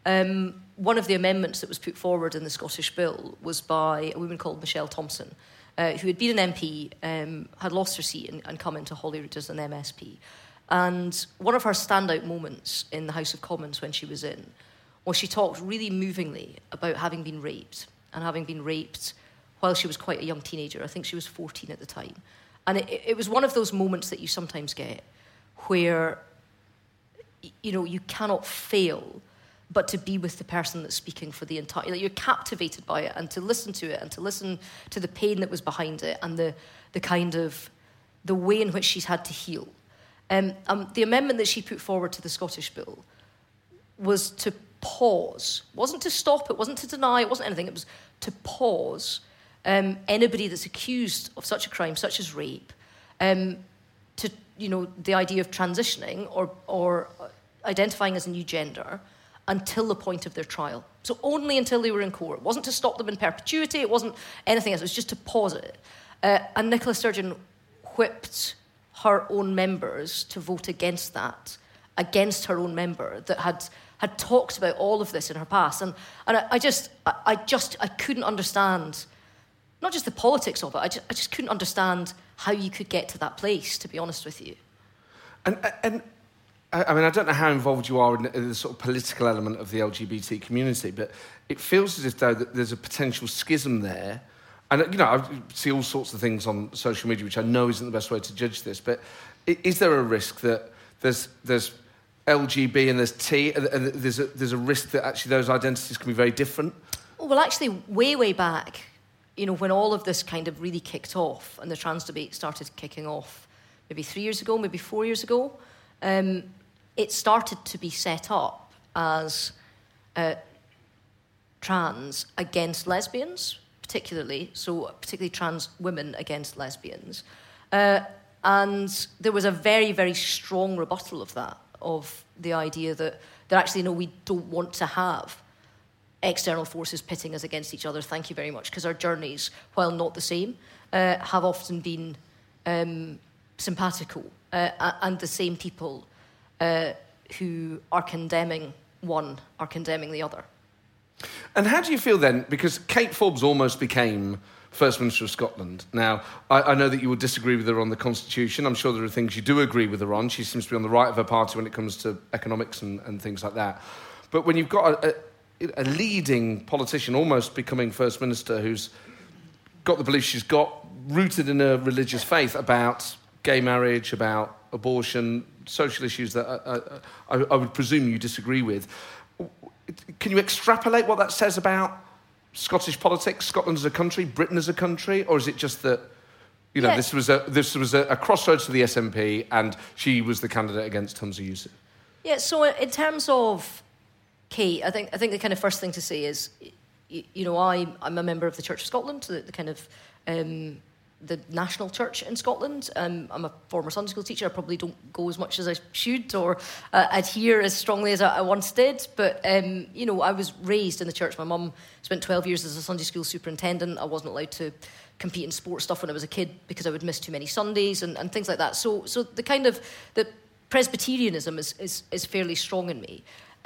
one of the amendments that was put forward in the Scottish Bill was by a woman called Michelle Thompson, who had been an MP, had lost her seat and come into Holyrood as an MSP. And one of her standout moments in the House of Commons when she was in was she talked really movingly about having been raped, and having been raped while she was quite a young teenager. I think she was 14 at the time. And it was one of those moments that you sometimes get where, you know, you cannot fail but to be with the person that's speaking for the entire... Like, you're captivated by it, and to listen to it, and to listen to the pain that was behind it, and the kind of... the way in which she's had to heal. The amendment that she put forward to the Scottish Bill was to pause. It wasn't to stop, it wasn't to deny, it wasn't anything. It was to pause anybody that's accused of such a crime, such as rape, to, you know, the idea of transitioning or identifying as a new gender until the point of their trial. So only until they were in court. It wasn't to stop them in perpetuity, it wasn't anything else, it was just to pause it. And Nicola Sturgeon whipped her own members to vote against that, against her own member that had talked about all of this in her past. And I couldn't understand, not just the politics of it, I just couldn't understand how you could get to that place, to be honest with you. And I mean, I don't know how involved you are in the sort of political element of the LGBT community, but it feels as if, though, that there's a potential schism there. And, you know, I see all sorts of things on social media, which I know isn't the best way to judge this, but is there a risk that there's LGB and there's T, and there's a risk that actually those identities can be very different? Well, actually, way back, you know, when all of this kind of really kicked off and the trans debate started kicking off maybe 3 years ago, maybe 4 years ago, it started to be set up as trans against lesbians, particularly trans women against lesbians. And there was a very, very strong rebuttal of that, of the idea that actually, no, we don't want to have external forces pitting us against each other, thank you very much, because our journeys, while not the same, have often been simpatico, and the same people who are condemning one are condemning the other. And how do you feel then? Because Kate Forbes almost became First Minister of Scotland. Now, I know that you will disagree with her on the Constitution. I'm sure there are things you do agree with her on. She seems to be on the right of her party when it comes to economics and things like that. But when you've got a leading politician almost becoming First Minister who's got the beliefs she's got, rooted in a religious faith about gay marriage, about abortion, social issues that I would presume you disagree with, can you extrapolate what that says about Scottish politics, Scotland as a country, Britain as a country, or is it just that, you know, this was a crossroads for the SNP and she was the candidate against Humza Yousaf? Yeah, so in terms of Kate, I think the kind of first thing to say is, you know, I'm a member of the Church of Scotland, the kind of the national church in Scotland. I'm a former Sunday school teacher. I probably don't go as much as I should or adhere as strongly as I once did. But, you know, I was raised in the church. My mum spent 12 years as a Sunday school superintendent. I wasn't allowed to compete in sports stuff when I was a kid because I would miss too many Sundays and things like that. So the kind of the Presbyterianism is fairly strong in me.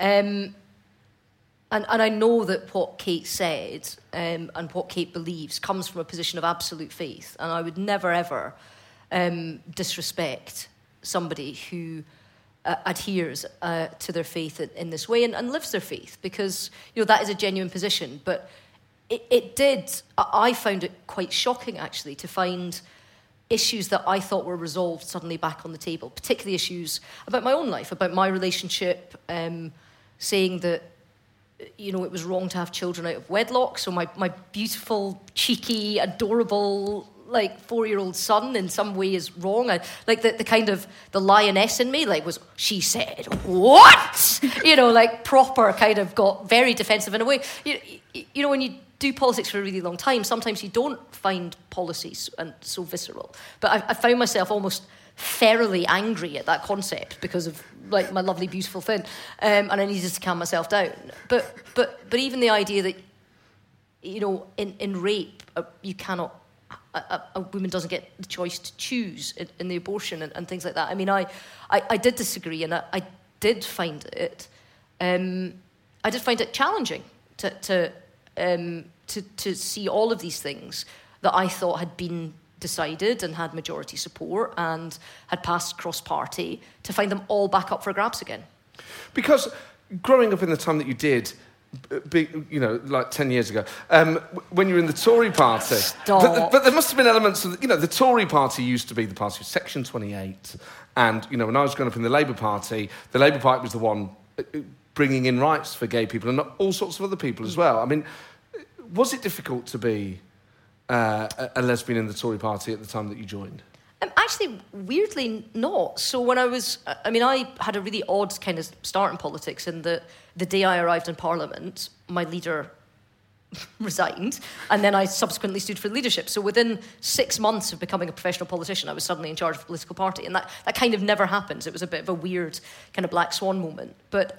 And I know that what Kate said and what Kate believes comes from a position of absolute faith. And I would never, ever disrespect somebody who adheres to their faith in this way and lives their faith, because, you know, that is a genuine position. But I found it quite shocking, actually, to find issues that I thought were resolved suddenly back on the table, particularly issues about my own life, about my relationship, saying that, you know, it was wrong to have children out of wedlock. So my beautiful, cheeky, adorable, like 4-year-old son in some way is wrong. Like the kind of the lioness in me, like, was, she said, what? You know, like proper kind of got very defensive in a way. You know, when you do politics for a really long time, sometimes you don't find policies and so visceral. But I found myself almost ferally angry at that concept because of, like, my lovely, beautiful thing, and I needed to calm myself down. But even the idea that, you know, in rape, you cannot, a woman doesn't get the choice to choose in the abortion and things like that. I mean, I did disagree, and I did find it, challenging to see all of these things that I thought had been decided and had majority support and had passed cross-party, to find them all back up for grabs again. Because growing up in the time that you did, you know, like 10 years ago, when you were in the Tory party... Stop. But there must have been elements of... You know, the Tory party used to be the party of Section 28. And, you know, when I was growing up in the Labour Party was the one bringing in rights for gay people and all sorts of other people as well. I mean, was it difficult to be a lesbian in the Tory party at the time that you joined? Actually, weirdly not. So when I had a really odd kind of start in politics, in the day I arrived in Parliament, my leader resigned, and then I subsequently stood for leadership. So within 6 months of becoming a professional politician, I was suddenly in charge of a political party, and that kind of never happens. It was a bit of a weird kind of black swan moment. But,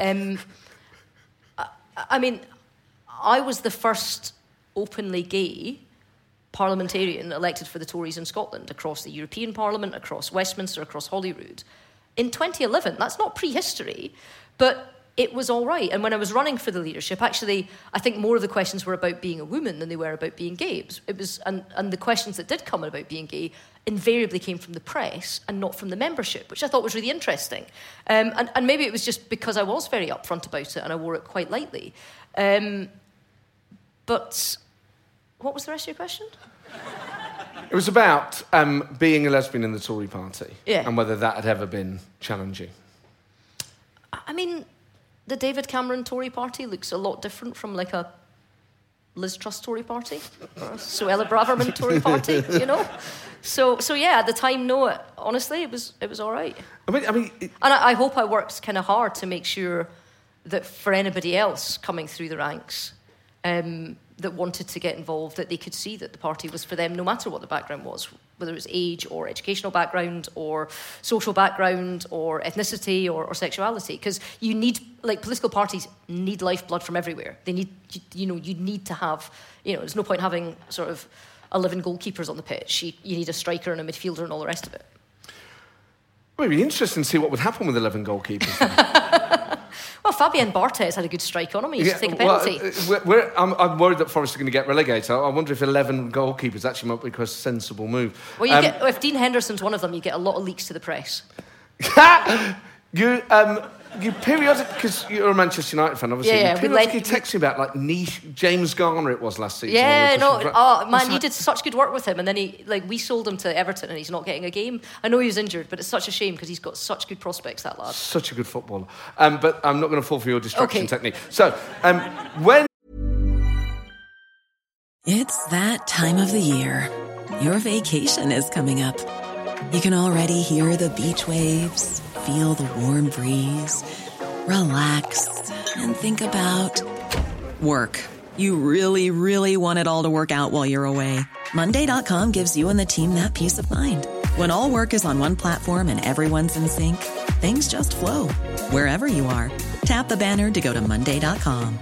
I mean, I was the first openly gay parliamentarian elected for the Tories in Scotland, across the European Parliament, across Westminster, across Holyrood. In 2011, that's not prehistory, but it was all right. And when I was running for the leadership, actually, I think more of the questions were about being a woman than they were about being gay. It was, and the questions that did come about being gay invariably came from the press and not from the membership, which I thought was really interesting. And maybe it was just because I was very upfront about it and I wore it quite lightly. But what was the rest of your question? It was about being a lesbian in the Tory party, yeah, and whether that had ever been challenging. I mean, the David Cameron Tory party looks a lot different from like a Liz Truss Tory party or a Suella Braverman Tory party, you know. So yeah, at the time, no, honestly, it was all right. And I hope I worked kind of hard to make sure that for anybody else coming through the ranks, that wanted to get involved, that they could see that the party was for them, no matter what the background was, whether it was age or educational background or social background or ethnicity or sexuality. Because you need, like, political parties need lifeblood from everywhere. They need, you need to have, there's no point having sort of 11 goalkeepers on the pitch. You need a striker and a midfielder and all the rest of it. Well, it'd be interesting to see what would happen with 11 goalkeepers. Fabian Barthez had a good strike on him. He used to take a penalty. I'm worried that Forest are going to get relegated. I wonder if 11 goalkeepers actually might be a sensible move. Well, if Dean Henderson's one of them, you get a lot of leaks to the press. You periodically, because you're a Manchester United fan, obviously, you periodically text me about, like, niche James Garner it was last season. Yeah, you did such good work with him, and then we sold him to Everton and he's not getting a game. I know he was injured, but it's such a shame because he's got such good prospects, that lad. Such a good footballer. But I'm not going to fall for your distraction technique. So, when... It's that time of the year. Your vacation is coming up. You can already hear the beach waves, feel the warm breeze, relax, and think about work. You really, really want it all to work out while you're away. Monday.com gives you and the team that peace of mind. When all work is on one platform and everyone's in sync, things just flow. Wherever you are, tap the banner to go to Monday.com.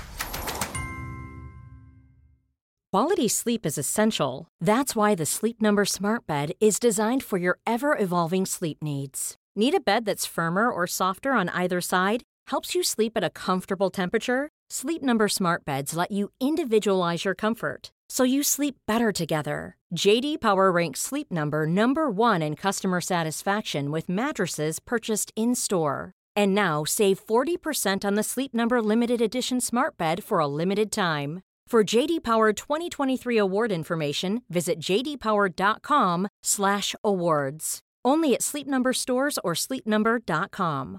Quality sleep is essential. That's why the Sleep Number Smart Bed is designed for your ever-evolving sleep needs. Need a bed that's firmer or softer on either side? Helps you sleep at a comfortable temperature? Sleep Number Smart Beds let you individualize your comfort, so you sleep better together. J.D. Power ranks Sleep Number number 1 in customer satisfaction with mattresses purchased in-store. And now, save 40% on the Sleep Number Limited Edition Smart Bed for a limited time. For J.D. Power 2023 award information, visit jdpower.com/awards. Only at Sleep Number stores or sleepnumber.com.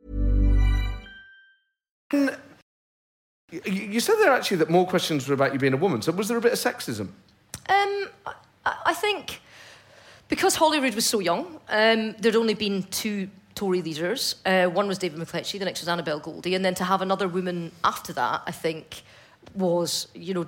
You said there actually that more questions were about you being a woman. So was there a bit of sexism? I think because Holyrood was so young, there'd only been 2 Tory leaders. One was David McCletchie, the next was Annabel Goldie, and then to have another woman after that, I think, was,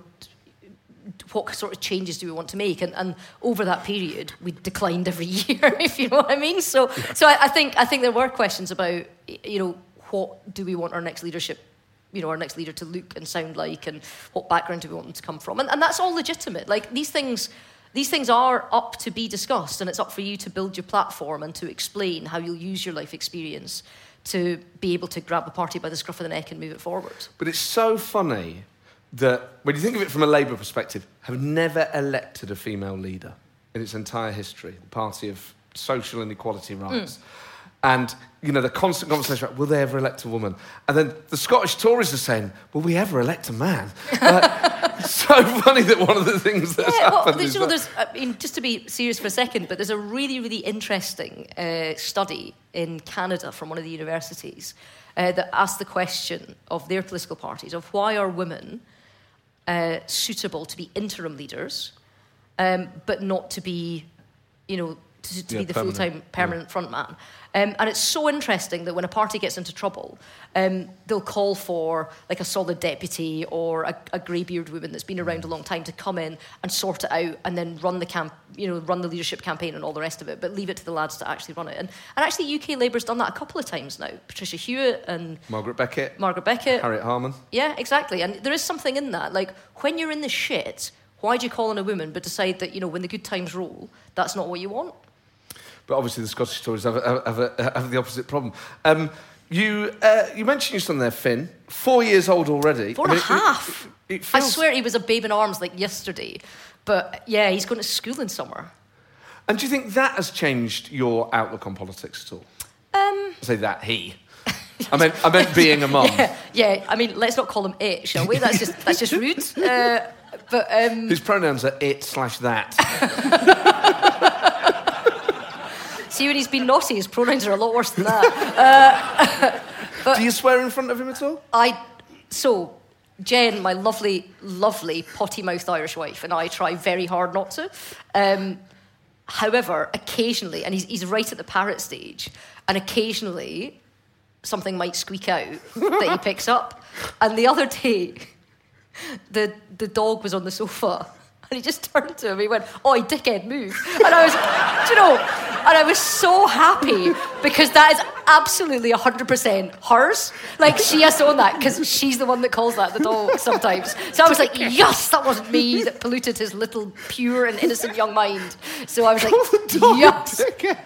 what sort of changes do we want to make? And over that period, we declined every year, if you know what I mean. So I think there were questions about, what do we want our next leadership, our next leader to look and sound like, and what background do we want them to come from? And that's all legitimate. Like, these things are up to be discussed, and it's up for you to build your platform and to explain how you'll use your life experience to be able to grab the party by the scruff of the neck and move it forward. But it's so funny that, when you think of it from a Labour perspective, have never elected a female leader in its entire history, the party of social and equality rights. And, the constant conversation about, will they ever elect a woman? And then the Scottish Tories are saying, will we ever elect a man? It's so funny that one of the things that's happened is just to be serious for a second, but there's a really, really interesting study in Canada from one of the universities that asked the question of their political parties of why are women suitable to be interim leaders, but not to be, to be the full-time permanent frontman. And it's so interesting that when a party gets into trouble, they'll call for like a solid deputy or a greybeard woman that's been around a long time to come in and sort it out, and then run the run the leadership campaign and all the rest of it, but leave it to the lads to actually run it. And actually, UK Labour's done that a couple of times now. Patricia Hewitt and Margaret Beckett, Harriet Harman. Yeah, exactly. And there is something in that. Like, when you're in the shit, why do you call on a woman but decide that when the good times roll, that's not what you want? But obviously the Scottish Tories have the opposite problem. You mentioned your son there, Finn, 4 years old already. 4 and a half. I swear he was a babe in arms like yesterday. But yeah, he's going to school in summer. And do you think that has changed your outlook on politics at all? I say that, he. I meant being a mum. Yeah, I mean, let's not call him it, shall we? That's just rude. His pronouns are it/that. See, when he's been naughty, his pronouns are a lot worse than that. Do you swear in front of him at all? So, Jen, my lovely, lovely potty-mouthed Irish wife, and I try very hard not to. However, occasionally, and he's right at the parrot stage, and occasionally something might squeak out that he picks up. And the other day, the dog was on the sofa, and he just turned to him, he went, "Oi, dickhead, move." And I was, And I was so happy because that is absolutely 100% hers. Like, she has to own that because she's the one that calls that the dog sometimes. So I was like, yes, that wasn't me that polluted his little pure and innocent young mind. So I was like, yes.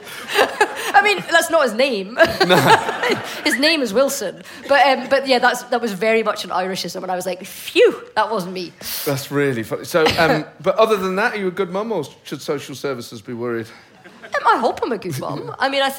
I mean, that's not his name. No. His name is Wilson. But yeah, that was very much an Irishism. And I was like, phew, that wasn't me. That's really funny. So, but other than that, are you a good mum, or should social services be worried? I hope I'm a good mum. I mean,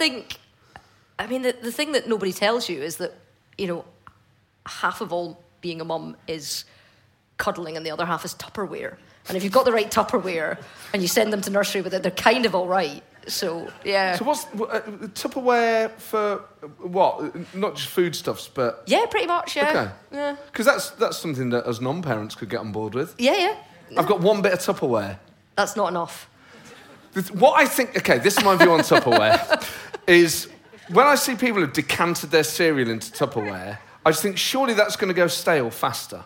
the thing that nobody tells you is that, you know, half of all being a mum is cuddling and the other half is Tupperware. And if you've got the right Tupperware and you send them to nursery with it, they're kind of all right. So, yeah. So what's Tupperware for what? Not just foodstuffs, but... Yeah, pretty much, yeah. Okay. Yeah. Because that's something that as non-parents could get on board with. Yeah. I've got one bit of Tupperware. That's not enough. What I think... Okay, this is my view on Tupperware, is when I see people who've decanted their cereal into Tupperware, I just think, surely that's going to go stale faster.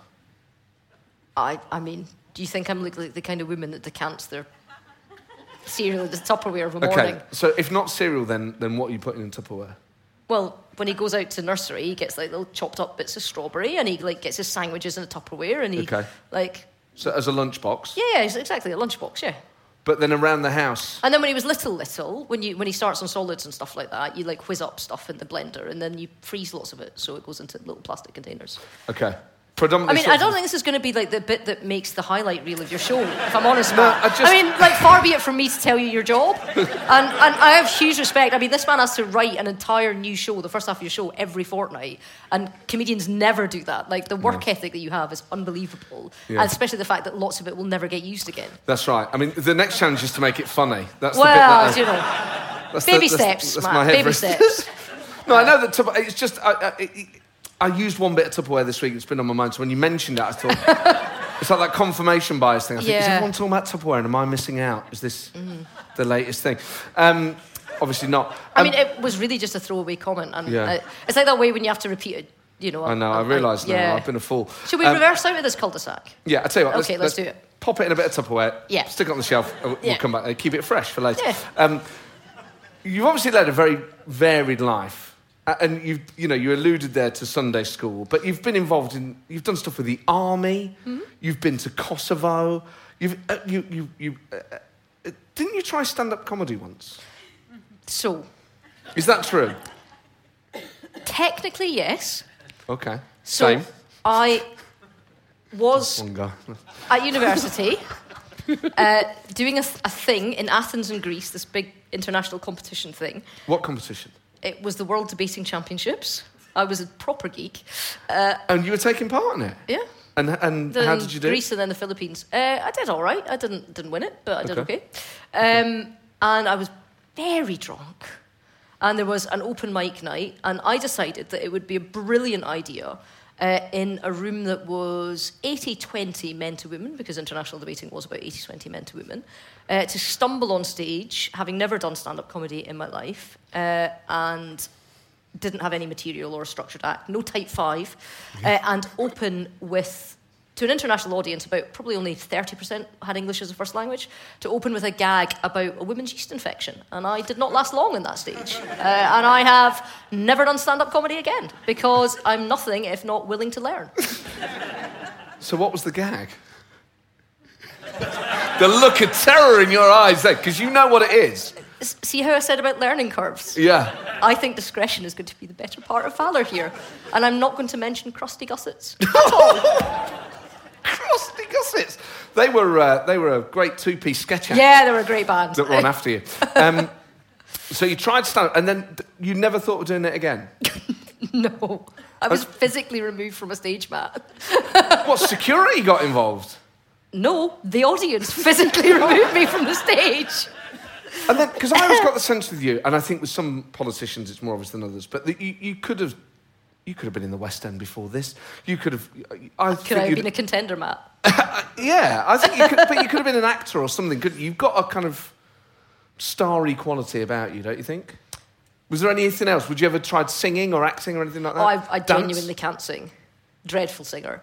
I mean, do you think I'm like the kind of woman that decants their cereal into Tupperware of a morning? Okay, so if not cereal, then what are you putting in Tupperware? Well, when he goes out to nursery, he gets like little chopped up bits of strawberry, and he like gets his sandwiches in a Tupperware, and he like... So as a lunchbox? Yeah, exactly, a lunchbox, yeah. But then around the house... And then when he was little, when he starts on solids and stuff like that, you like whiz up stuff in the blender, and then you freeze lots of it, so it goes into little plastic containers. Okay. I mean, I don't think this is going to be like the bit that makes the highlight reel of your show, if I'm honest, Matt. I mean, like, far be it from me to tell you your job. and I have huge respect. I mean, this man has to write an entire new show, the first half of your show, every fortnight. And comedians never do that. Like, the work ethic that you have is unbelievable. Yeah. And especially the fact that lots of it will never get used again. That's right. I mean, the next challenge is to make it funny. That's the bit that you know, baby steps, Matt, baby steps. No, I know that it's just... I used one bit of Tupperware this week. It's been on my mind. So when you mentioned it, I thought... It's like that confirmation bias thing. I think, is everyone talking about Tupperware and am I missing out? Is this the latest thing? Obviously not. I mean, it was really just a throwaway comment. And it's like that way when you have to repeat it, you know. I know, I realise now. I've been a fool. Should we reverse out of this cul-de-sac? Yeah, I'll tell you what. Okay, let's do it. Pop it in a bit of Tupperware. Yeah. Stick it on the shelf. We'll come back and keep it fresh for later. Yeah. You've obviously led a very varied life. And you alluded there to Sunday school, but you've been involved you've done stuff with the army. Mm-hmm. You've been to Kosovo. Didn't you try stand-up comedy once? So, is that true? Technically, yes. Okay. So same. I was at university doing a thing in Athens in Greece, this big international competition thing. What competition? It was the World Debating Championships. I was a proper geek. And you were taking part in it? Yeah. And how did you do? Greece and then the Philippines. I did all right. I didn't win it, but I did okay. And I was very drunk. And there was an open mic night, and I decided that it would be a brilliant idea in a room that was 80-20 men to women, because international debating was about 80-20 men to women, to stumble on stage, having never done stand-up comedy in my life, and didn't have any material or a structured act, no type 5, and open to an international audience, about probably only 30% had English as a first language, to open with a gag about a women's yeast infection. And I did not last long in that stage. And I have never done stand-up comedy again, because I'm nothing if not willing to learn. So what was the gag? The look of terror in your eyes there, because you know what it is. See how I said about learning curves? Yeah. I think discretion is going to be the better part of valour here. And I'm not going to mention Crusty Gussets at all. Crusty Gussets. They were a great two-piece sketch act. Yeah, they were a great band. That were on after you. So you tried stand-up, and then you never thought of doing it again? No. I was physically removed from a stage mat. What, security got involved? No, the audience physically removed me from the stage. And then, because I always got the sense with you, and I think with some politicians it's more obvious than others, but you could have been in the West End before this. You could have... Could I have been a contender, Matt? Yeah, I think you could, but you could have been an actor or something. You've got a kind of starry quality about you, don't you think? Was there anything else? Would you ever tried singing or acting or anything like that? Oh, I genuinely can't sing. Dreadful singer.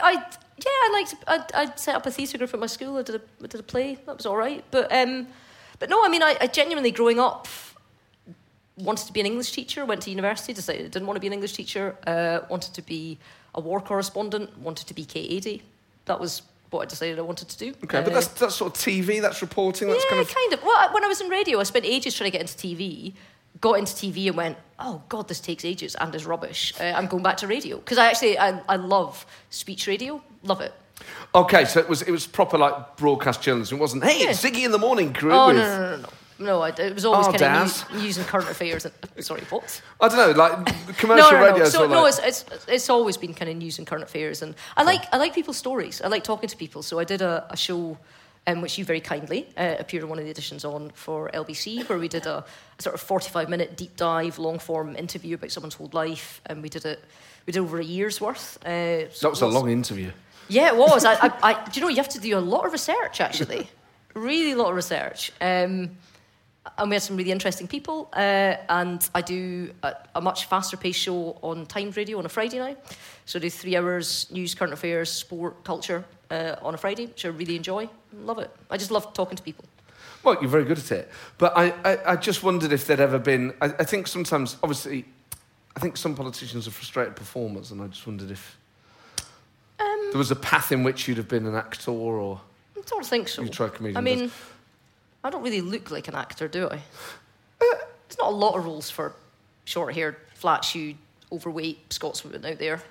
I'd set up a theatre group at my school. I did a play. That was all right. But But no, I mean, I genuinely, growing up, wanted to be an English teacher, went to university, decided I didn't want to be an English teacher, wanted to be a war correspondent, wanted to be K80. That was what I decided I wanted to do. Okay, but that's sort of TV, that's reporting, that's kind of. Well, when I was in radio, I spent ages trying to get into TV, got into TV and went, oh, God, this takes ages and is rubbish. I'm going back to radio. Because I love speech radio, love it. Okay, so it was proper like broadcast journalism. It wasn't, hey, it's Ziggy in the Morning crew. Oh, no. No, it was always kind Daz. of news and current affairs. Sorry, what? I don't know, like commercial radio. So it's always been kind of news and current affairs, and I like people's stories. I like talking to people. So I did a show, which you very kindly appeared in one of the editions on for LBC, where we did a sort of 45-minute deep dive, long form interview about someone's whole life, and we did over a year's worth. That was a long interview. Yeah, it was. I do you know, you have to do a lot of research, actually. Really a lot of research. And we had some really interesting people. And I do a much faster-paced show on Times Radio on a Friday night. So I do 3 hours news, current affairs, sport, culture on a Friday, which I really enjoy. Love it. I just love talking to people. Well, you're very good at it. But I just wondered if there'd ever been... I think sometimes, obviously, I think some politicians are frustrated performers, and I just wondered if there was a path in which you'd have been an actor or... I don't think so. You tried comedian. I mean, I don't really look like an actor, do I? There's not a lot of roles for short-haired, flat-shoed, overweight Scotswomen out there.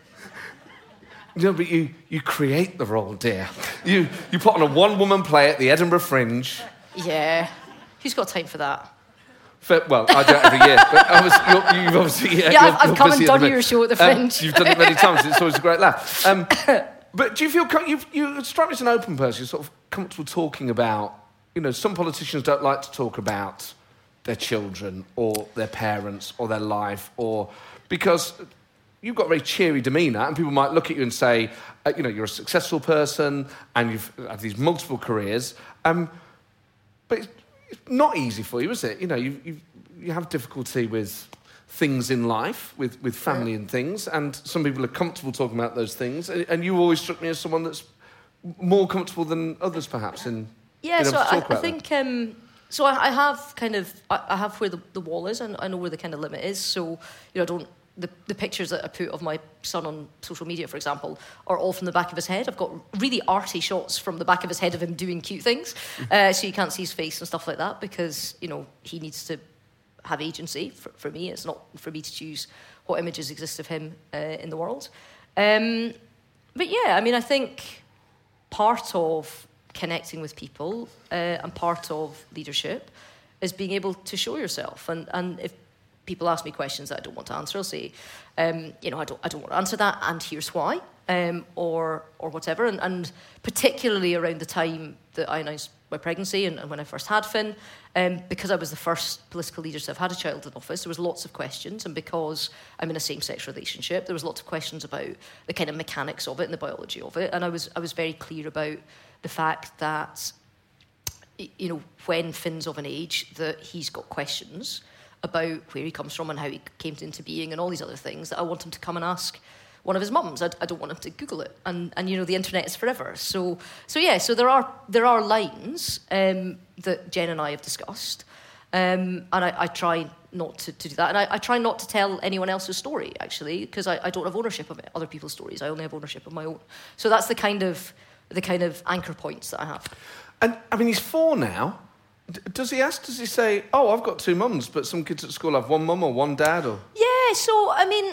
No, but you create the role, dear. You put on a one-woman play at the Edinburgh Fringe. Yeah. Who's got time for that? Well, I do it every year, but you've obviously... I've come and done your show at the Fringe. You've done it many times. It's always a great laugh. But do you feel... You strike me as an open person. You're sort of comfortable talking about... You know, some politicians don't like to talk about their children or their parents or their life or... Because you've got a very cheery demeanour and people might look at you and say, you're a successful person and you've had these multiple careers. But it's not easy for you, is it? You know, you have difficulty with things in life, with family and things, and some people are comfortable talking about those things. And you always struck me as someone that's more comfortable than others, perhaps, in... Yeah, so I think... so I have kind of... I have where the wall is, and I know where the kind of limit is. So, I don't... The pictures that I put of my son on social media, for example, are all from the back of his head. I've got really arty shots from the back of his head of him doing cute things. So you can't see his face and stuff like that because, he needs to have agency. For me, it's not for me to choose what images exist of him in the world. But yeah, I mean, I think part of connecting with people and part of leadership is being able to show yourself. And if people ask me questions that I don't want to answer, I'll say, I don't want to answer that, and here's why, or whatever. And particularly around the time that I announced my pregnancy and when I first had Finn, because I was the first political leader to have had a child in office, there was lots of questions, and because I'm in a same-sex relationship, there was lots of questions about the kind of mechanics of it and the biology of it, and I was very clear about the fact that, when Finn's of an age, that he's got questions about where he comes from and how he came into being and all these other things that I want him to come and ask one of his mums. I don't want him to Google it. And the internet is forever. So there are lines that Jen and I have discussed. And I try not to do that. And I try not to tell anyone else's story, actually, because I don't have ownership of other people's stories. I only have ownership of my own. So that's the kind of anchor points that I have. And, I mean, he's 4 now. Does he say, oh, I've got 2 mums, but some kids at school have 1 mum or 1 dad? Or Yeah, so, I mean,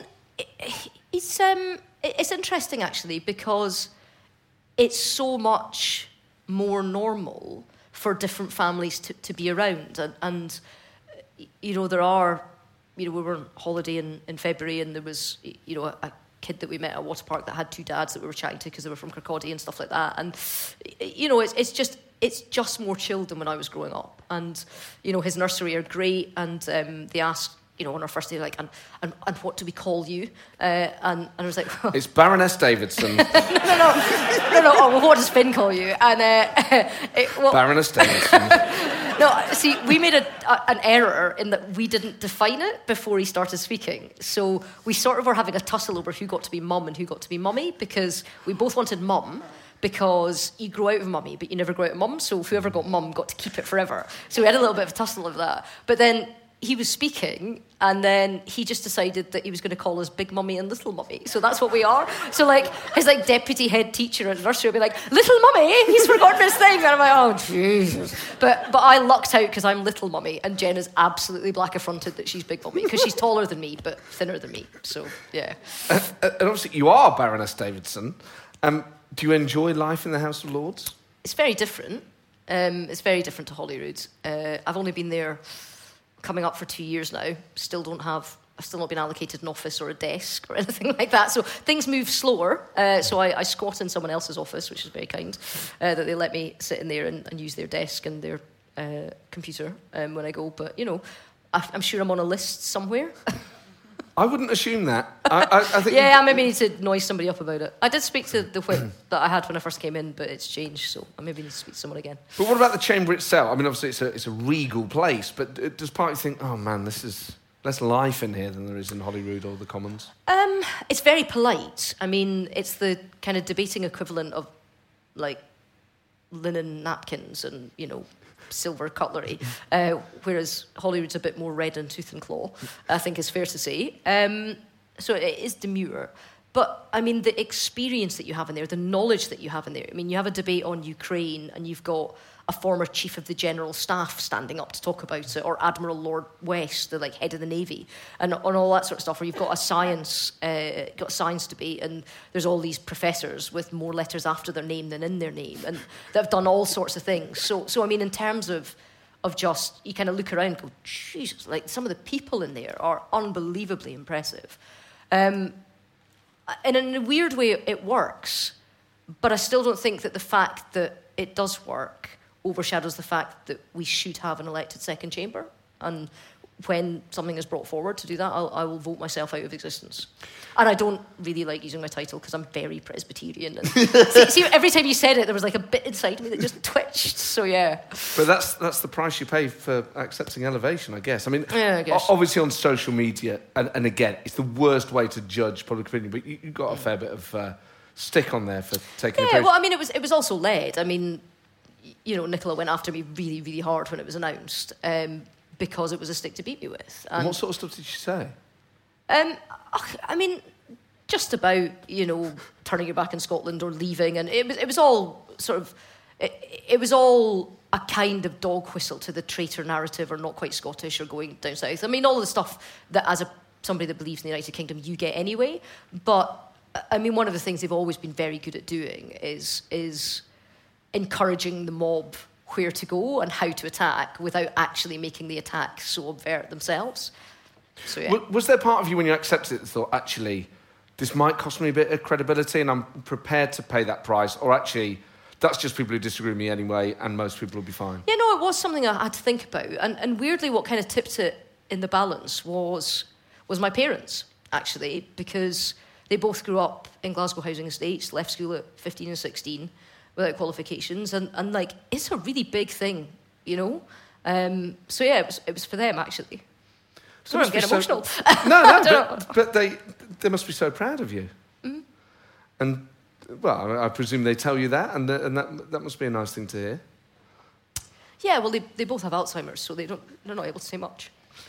it's interesting, actually, because it's so much more normal for different families to be around. And there are, we were on holiday in February, and there was, a kid that we met at a water park that had 2 dads that we were chatting to because they were from Kirkcaldy and stuff like that. And, it's just more chilled than when I was growing up. And, his nursery are great. And they asked, on our first day, like, and what do we call you? And I was like... It's Baroness Davidson. No. Oh, well, what does Finn call you? And Baroness Davidson. No, see, we made an error in that we didn't define it before he started speaking. So we sort of were having a tussle over who got to be mum and who got to be mummy, because we both wanted mum, because you grow out of mummy, but you never grow out of mum. So whoever got mum got to keep it forever. So we had a little bit of a tussle of that. But then he was speaking, and then he just decided that he was going to call us Big Mummy and Little Mummy. So that's what we are. So like his like deputy head teacher at nursery would be like, Little Mummy, he's forgotten his thing. And I'm like, oh Jesus. But I lucked out because I'm Little Mummy, and Jen is absolutely black-affronted that she's Big Mummy because she's taller than me but thinner than me. So yeah. And obviously you are Baroness Davidson. Do you enjoy life in the House of Lords? It's very different. It's very different to Holyrood. I've only been there coming up for 2 years now. I've still not been allocated an office or a desk or anything like that. So things move slower. So I squat in someone else's office, which is very kind, that they let me sit in there and use their desk and their computer when I go. But, you know, I'm sure I'm on a list somewhere. I wouldn't assume that. I think yeah, I maybe need to noise somebody up about it. I did speak to the whip that I had when I first came in, but it's changed, so I maybe need to speak to someone again. But what about the chamber itself? I mean, obviously it's a regal place, but does part of you think, oh man, this is less life in here than there is in Holyrood or the Commons? It's very polite. I mean, it's the kind of debating equivalent of, like, linen napkins and, you know, silver cutlery, whereas Holyrood's a bit more red in tooth and claw, I think is fair to say. So it is demure. But, I mean, the experience that you have in there, the knowledge that you have in there, I mean, you have a debate on Ukraine and you've got a former chief of the general staff standing up to talk about it, or Admiral Lord West, the like head of the Navy, and on all that sort of stuff, or you've got a science debate, and there's all these professors with more letters after their name than in their name, and they've done all sorts of things. So I mean, in terms of just, you kind of look around and go, Jesus, like some of the people in there are unbelievably impressive. And in a weird way, it works, but I still don't think that the fact that it does work overshadows the fact that we should have an elected second chamber. And when something is brought forward to do that, I will vote myself out of existence. And I don't really like using my title because I'm very Presbyterian. And see, every time you said it, there was like a bit inside me that just twitched. So yeah. But that's the price you pay for accepting elevation, I guess. I mean, yeah, I guess. Obviously on social media, and again, it's the worst way to judge public opinion, but you got a fair bit of stick on there for taking a page. Well, I mean, it was also led. I mean, you know, Nicola went after me really, really hard when it was announced because it was a stick to beat me with. And what sort of stuff did she say? I mean, just about, you know, turning your back in Scotland or leaving, and it was all sort of, it was all a kind of dog whistle to the traitor narrative, or not quite Scottish, or going down south. I mean, all of the stuff that as somebody that believes in the United Kingdom you get anyway. But I mean, one of the things they've always been very good at doing is encouraging the mob where to go and how to attack without actually making the attack so overt themselves. So, yeah. Was there part of you when you accepted it that thought, actually, this might cost me a bit of credibility and I'm prepared to pay that price, or actually, that's just people who disagree with me anyway and most people will be fine? Yeah, no, it was something I had to think about. And weirdly, what kind of tipped it in the balance was my parents, actually, because they both grew up in Glasgow housing estates, left school at 15 and 16, without qualifications, and like, it's a really big thing, you know? So yeah, it was for them, actually. Sorry, I'm getting emotional. No, but they must be so proud of you. Mm-hmm. And, well, I presume they tell you that, and that must be a nice thing to hear. Yeah, well, they both have Alzheimer's, so they're not able to say much.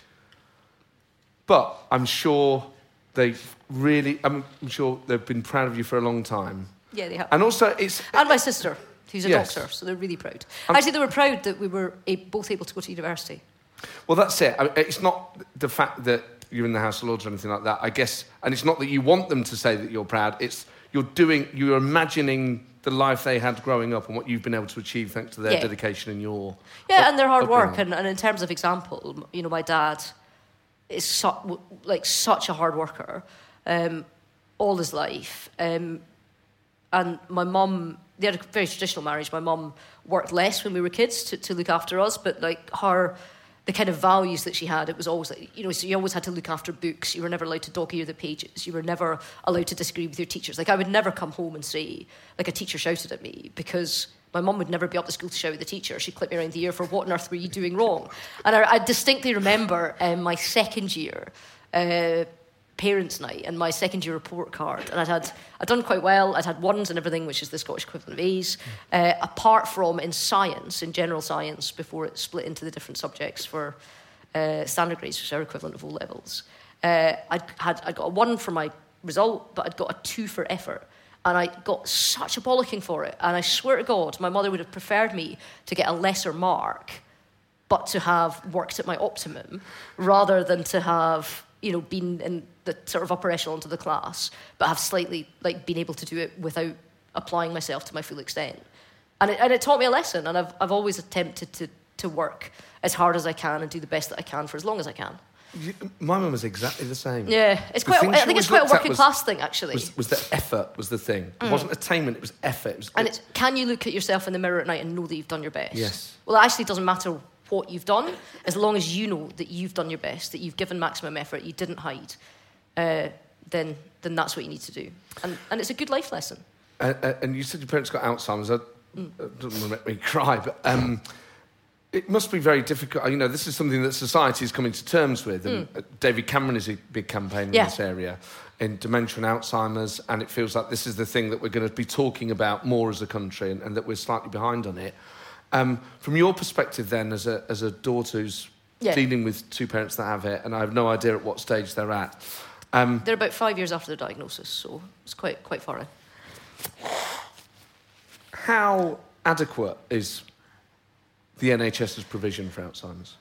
But I'm sure I'm sure they've been proud of you for a long time. Yeah, they have. And also, and my sister, who's a doctor, so they're really proud. Actually, they were proud that we were both able to go to university. Well, that's it. I mean, it's not the fact that you're in the House of Lords or anything like that, I guess. And it's not that you want them to say that you're proud. It's you're imagining the life they had growing up and what you've been able to achieve thanks to their dedication and your... Yeah, and their hard work. And in terms of example, you know, my dad is such a hard worker all his life. And my mum, they had a very traditional marriage. My mum worked less when we were kids to look after us, but like the kind of values that she had, it was always like, you know, so you always had to look after books. You were never allowed to dog-ear the pages. You were never allowed to disagree with your teachers. Like, I would never come home and say, like, a teacher shouted at me, because my mum would never be up to school to shout at the teacher. She'd clip me around the ear for, what on earth were you doing wrong? And I distinctly remember my second year, parents' night and my second year report card, and I'd done quite well. I'd had ones and everything, which is the Scottish equivalent of A's, apart from in science, in general science, before it split into the different subjects for standard grades, which are equivalent of O levels. I got a 1 for my result, but I'd got a 2 for effort. And I got such a bollocking for it. And I swear to God, my mother would have preferred me to get a lesser mark, but to have worked at my optimum, rather than to have, been in the sort of upper echelons of the class, but have slightly, been able to do it without applying myself to my full extent. And it taught me a lesson, and I've always attempted to work as hard as I can and do the best that I can for as long as I can. My mum was exactly the same. Yeah, I think it's quite a working class thing, actually. Was the effort was the thing. It wasn't attainment, it was effort. Can you look at yourself in the mirror at night and know that you've done your best? Yes. Well, it actually doesn't matter what you've done, as long as you know that you've done your best, that you've given maximum effort, you didn't hide, then that's what you need to do. And it's a good life lesson. And you said your parents got Alzheimer's. I don't want to make me cry, but... it must be very difficult. This is something that society is coming to terms with. And David Cameron is a big campaign in this area, in dementia and Alzheimer's, and it feels like this is the thing that we're going to be talking about more as a country, and that we're slightly behind on it. From your perspective then, as a daughter who's dealing with two parents that have it, and I have no idea at what stage they're at. They're about 5 years after their diagnosis, so it's quite far in. How adequate is the NHS's provision for Alzheimer's?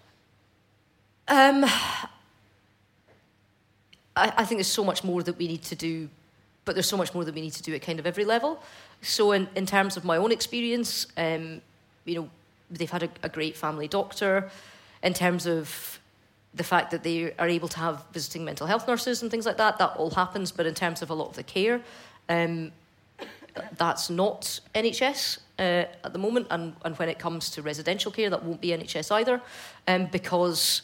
I think there's so much more that we need to do, but there's so much more that we need to do at kind of every level. So in terms of my own experience, they've had a great family doctor. In terms of the fact that they are able to have visiting mental health nurses and things like that all happens. But in terms of a lot of the care, that's not NHS at the moment, and when it comes to residential care, that won't be NHS either, because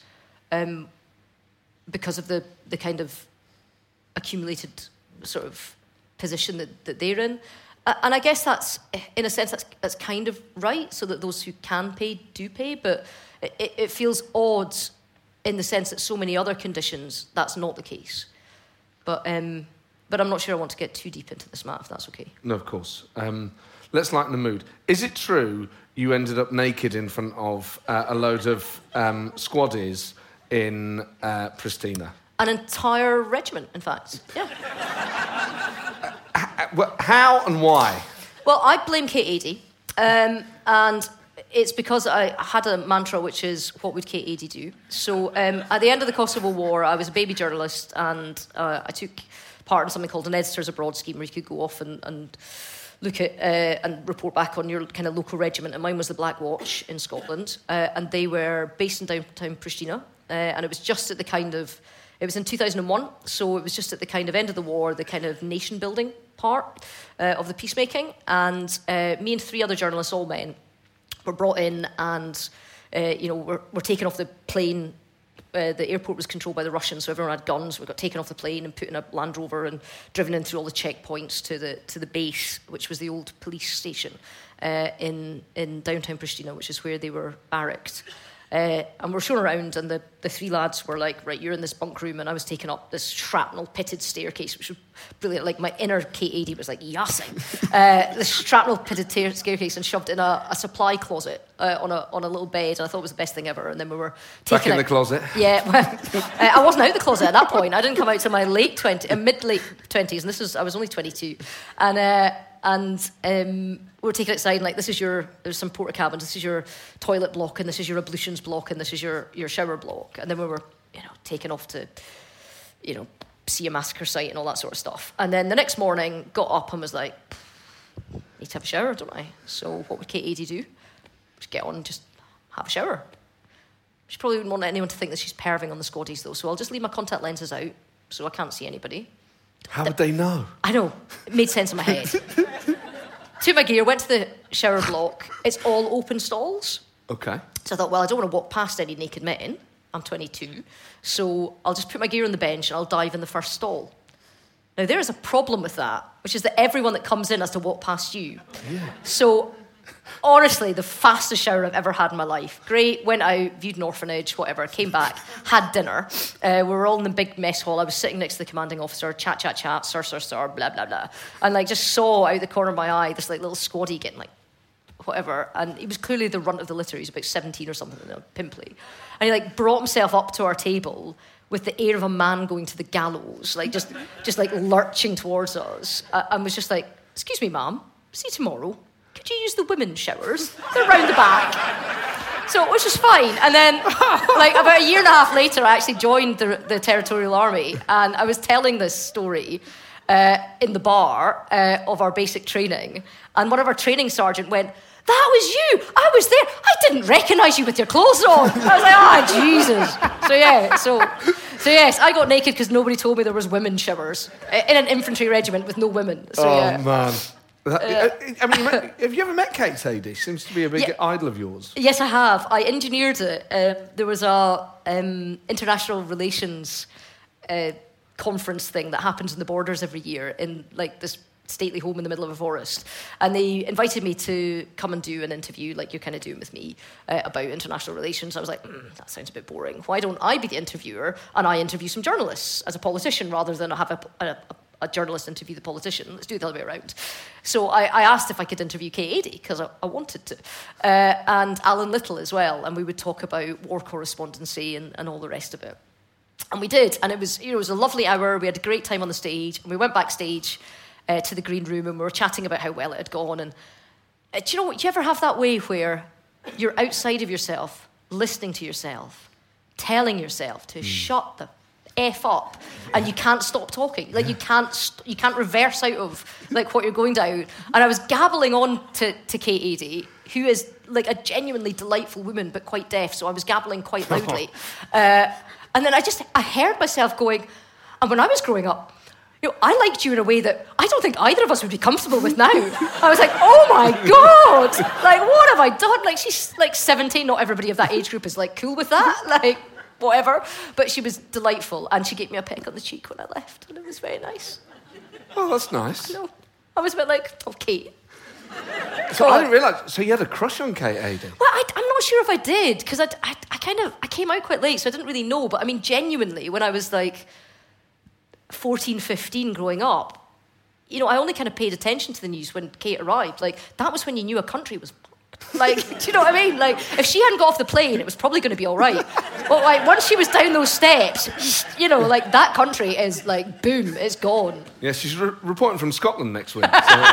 of the kind of accumulated sort of position that they're in. And I guess that's, in a sense, that's kind of right, so that those who can pay do pay, but it feels odd in the sense that so many other conditions, that's not the case. But I'm not sure I want to get too deep into this, Matt, if that's okay. No, of course. Let's lighten the mood. Is it true you ended up naked in front of a load of squaddies in Pristina? An entire regiment, in fact. Yeah. How and why? Well, I blame Kate Adie, and it's because I had a mantra, which is, what would Kate Adie do? So at the end of the Kosovo War, I was a baby journalist, and I took part in something called an Editors Abroad scheme, where you could go off and look at and report back on your kind of local regiment, and mine was the Black Watch in Scotland, and they were based in downtown Pristina, and it was just at the kind of, it was in 2001, so it was just at the kind of end of the war, the kind of nation-building part of the peacemaking, and me and 3 other journalists, all men, were brought in, and were taken off the plane. The airport was controlled by the Russians, so everyone had guns. We got taken off the plane and put in a Land Rover and driven in through all the checkpoints to the base, which was the old police station in downtown Pristina, which is where they were barracked. And we're shown around, and the 3 lads were like, right, you're in this bunk room, and I was taken up this shrapnel-pitted staircase, which was brilliant. Like, my inner Kate Adie was like, yassing. This shrapnel-pitted staircase, and shoved in a supply closet on a little bed, and I thought it was the best thing ever. And then we were taken back in the closet? Yeah. Well, I wasn't out of the closet at that point. I didn't come out till my mid-late 20s, and I was only 22. And we were taken outside, and like, there's some porta cabins, this is your toilet block, and this is your ablutions block, and this is your shower block. And then we were, taken off to, see a massacre site and all that sort of stuff. And then the next morning, got up and was like, need to have a shower, don't I? So what would Kate Adie do? Just get on and just have a shower. She probably wouldn't want anyone to think that she's perving on the squaddies, though, so I'll just leave my contact lenses out, so I can't see anybody. How would they know? I know. It made sense in my head. Took my gear, went to the shower block. It's all open stalls. Okay. So I thought, well, I don't want to walk past any naked men. I'm 22. So I'll just put my gear on the bench and I'll dive in the first stall. Now, there is a problem with that, which is that everyone that comes in has to walk past you. Yeah. So Honestly, the fastest shower I've ever had in my life. Great, went out, viewed an orphanage, whatever, came back, had dinner. We were all in the big mess hall. I was sitting next to the commanding officer, chat, sir, blah, blah, blah. And like just saw out the corner of my eye this like little squaddy getting like whatever. And he was clearly the runt of the litter. He was about 17 or something, pimply. And he like brought himself up to our table with the air of a man going to the gallows, like just like lurching towards us. And was just like, excuse me, ma'am, see you tomorrow. Could you use the women's showers? They're round the back. So, which is fine. And then, like, about a year and a half later, I actually joined the Territorial Army, and I was telling this story in the bar of our basic training, and one of our training sergeant went, "That was you! I was there! I didn't recognise you with your clothes on!" I was like, Jesus. So yes, I got naked because nobody told me there was women's showers in an infantry regiment with no women. So, man. I mean, have you ever met Kate Adie? She seems to be a big idol of yours. Yes, I have. I engineered it. There was a international relations conference thing that happens in the Borders every year in like this stately home in the middle of a forest, and they invited me to come and do an interview like you're kind of doing with me about international relations. I was like, that sounds a bit boring. Why don't I be the interviewer and I interview some journalists as a politician rather than have a journalist interview the politician? Let's do it the other way around. So I asked if I could interview Kate Adie because I wanted to, and Alan Little as well, and we would talk about war correspondency and all the rest of it. And we did, and it was a lovely hour. We had a great time on the stage, and we went backstage to the green room, and we were chatting about how well it had gone. And do you know what? Do you ever have that way where you're outside of yourself, listening to yourself, telling yourself to shut the F up, and you can't stop talking? Like you can't reverse out of like what you're going down. And I was gabbling on to Kate Adie, who is like a genuinely delightful woman, but quite deaf. So I was gabbling quite loudly. And then I heard myself going, and when I was growing up, I liked you in a way that I don't think either of us would be comfortable with now. I was like, oh my God, like what have I done? Like she's like 17, not everybody of that age group is like cool with that, like whatever. But she was delightful, and she gave me a peck on the cheek when I left, and it was very nice. Oh, that's nice. No, I was a bit like, oh, Kate. So I didn't realise, so you had a crush on Kate Adie? Well, I'm not sure if I did, because I came out quite late, so I didn't really know. But I mean, genuinely, when I was like 14, 15 growing up, I only kind of paid attention to the news when Kate arrived. Like, that was when you knew a country was fucked. Like, do you know what I mean? Like, if she hadn't got off the plane, it was probably going to be all right. But like, once she was down those steps, like that country is like, boom, it's gone. Yeah, she's reporting from Scotland next week. So.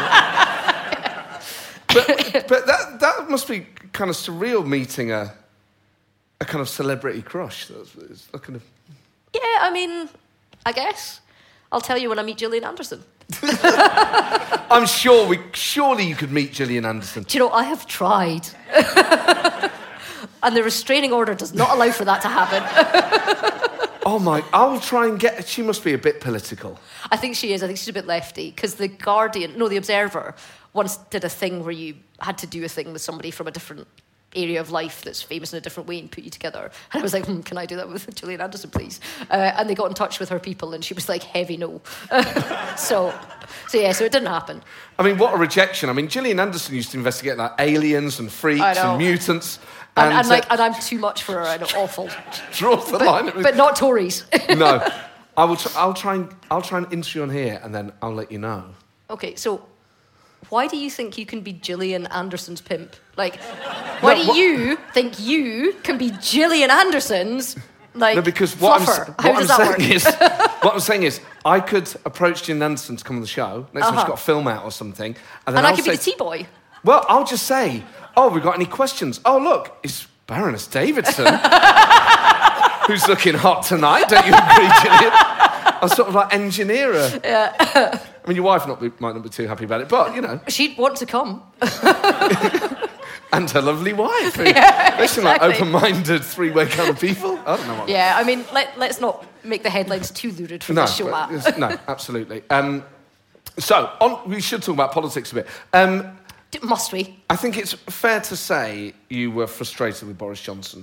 But that must be kind of surreal, meeting a kind of celebrity crush. It's a kind of... Yeah, I mean, I guess. I'll tell you when I meet Gillian Anderson. I'm sure surely you could meet Gillian Anderson. Do you know, I have tried. And the restraining order does not allow for that to happen. Oh my, I'll try and get... She must be a bit political. I think she is. I think she's a bit lefty. Because The Observer once did a thing where you had to do a thing with somebody from a different area of life that's famous in a different way and put you together. And I was like, can I do that with Gillian Anderson, please? And they got in touch with her people, and she was like, heavy no. So it didn't happen. I mean, what a rejection. I mean, Gillian Anderson used to investigate like aliens and freaks and mutants. And I'm too much for her, and awful. Draws the line. But not Tories. No. I'll try and interview on here, and then I'll let you know. Okay, so why do you think you can be Gillian Anderson's pimp? Like, why do you think you can be Gillian Anderson's, like, no, because fluffer? How does that work? What I'm saying is, I could approach Gillian Anderson to come on the show, next time she's got a film out or something, and then I could be the T-boy. Well, I'll just say, oh, we got any questions? Oh, look, it's Baroness Davidson, who's looking hot tonight, don't you agree, Gillian? I'll sort of like engineer her. Yeah. I mean, your wife might not be too happy about it, but, She'd want to come. And her lovely wife. Yeah, exactly. Like open-minded, three-way kind of people. I don't know what... Yeah, I mean, let's not make the headlines too lurid for this show. No, absolutely. We should talk about politics a bit. Must we? I think it's fair to say you were frustrated with Boris Johnson.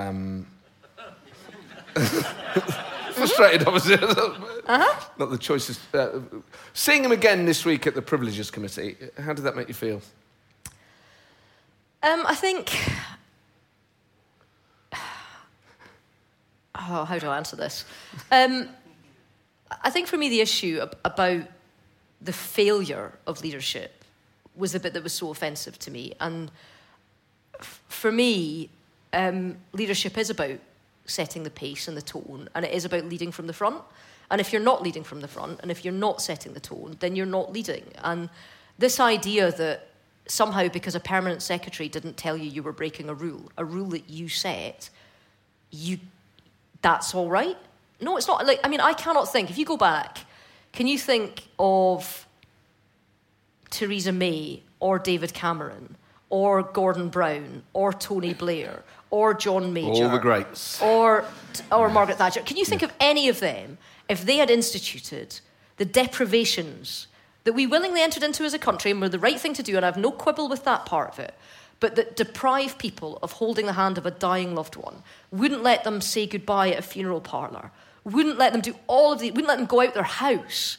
Frustrated, obviously. Not the choices. Seeing him again this week at the Privileges Committee, how did that make you feel? I think... Oh, how do I answer this? I think for me the issue about the failure of leadership was the bit that was so offensive to me. And for me, leadership is about setting the pace and the tone, and it is about leading from the front. And if you're not leading from the front, and if you're not setting the tone, then you're not leading. And this idea that somehow because a permanent secretary didn't tell you you were breaking a rule that you set, that's all right? No, it's not. Like, I mean, I cannot think. If you go back, can you think of Theresa May or David Cameron or Gordon Brown or Tony Blair or John Major? All the greats. Or Margaret Thatcher. Can you think of any of them, if they had instituted the deprivations that we willingly entered into as a country and were the right thing to do, and I have no quibble with that part of it, but that deprive people of holding the hand of a dying loved one, wouldn't let them say goodbye at a funeral parlour, wouldn't let them do all of the, wouldn't let them go out their house,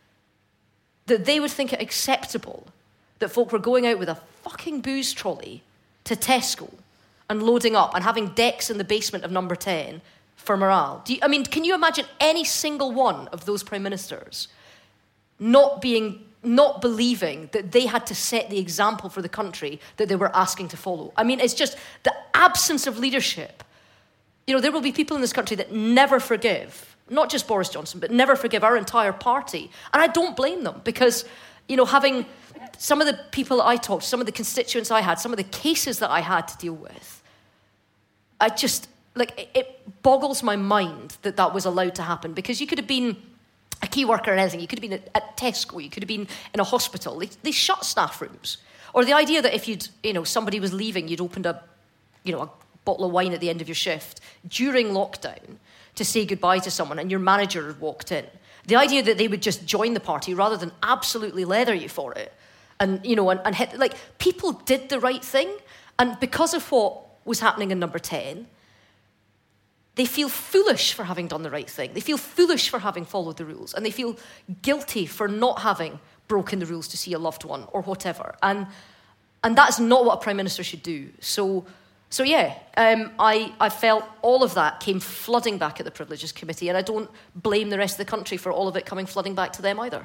that they would think it acceptable that folk were going out with a fucking booze trolley to Tesco and loading up and having decks in the basement of number 10 for morale. Can you imagine any single one of those prime ministers not believing that they had to set the example for the country that they were asking to follow? I mean, it's just the absence of leadership. You know, there will be people in this country that never forgive, not just Boris Johnson, but never forgive our entire party. And I don't blame them because, you know, having some of the people I talked to, some of the constituents I had, some of the cases that I had to deal with, I just, like, it boggles my mind that that was allowed to happen, because you could have been a key worker or anything. You could have been at Tesco. You could have been in a hospital. They shut staff rooms. Or the idea that if somebody was leaving, you'd opened a bottle of wine at the end of your shift during lockdown to say goodbye to someone, and your manager had walked in. The idea that they would just join the party rather than absolutely leather you for it, and hit, like, people did the right thing, and because of what was happening in number 10, they feel foolish for having done the right thing. They feel foolish for having followed the rules, and they feel guilty for not having broken the rules to see a loved one or whatever. And that's not what a prime minister should do. So yeah, I felt all of that came flooding back at the Privileges Committee, and I don't blame the rest of the country for all of it coming flooding back to them either.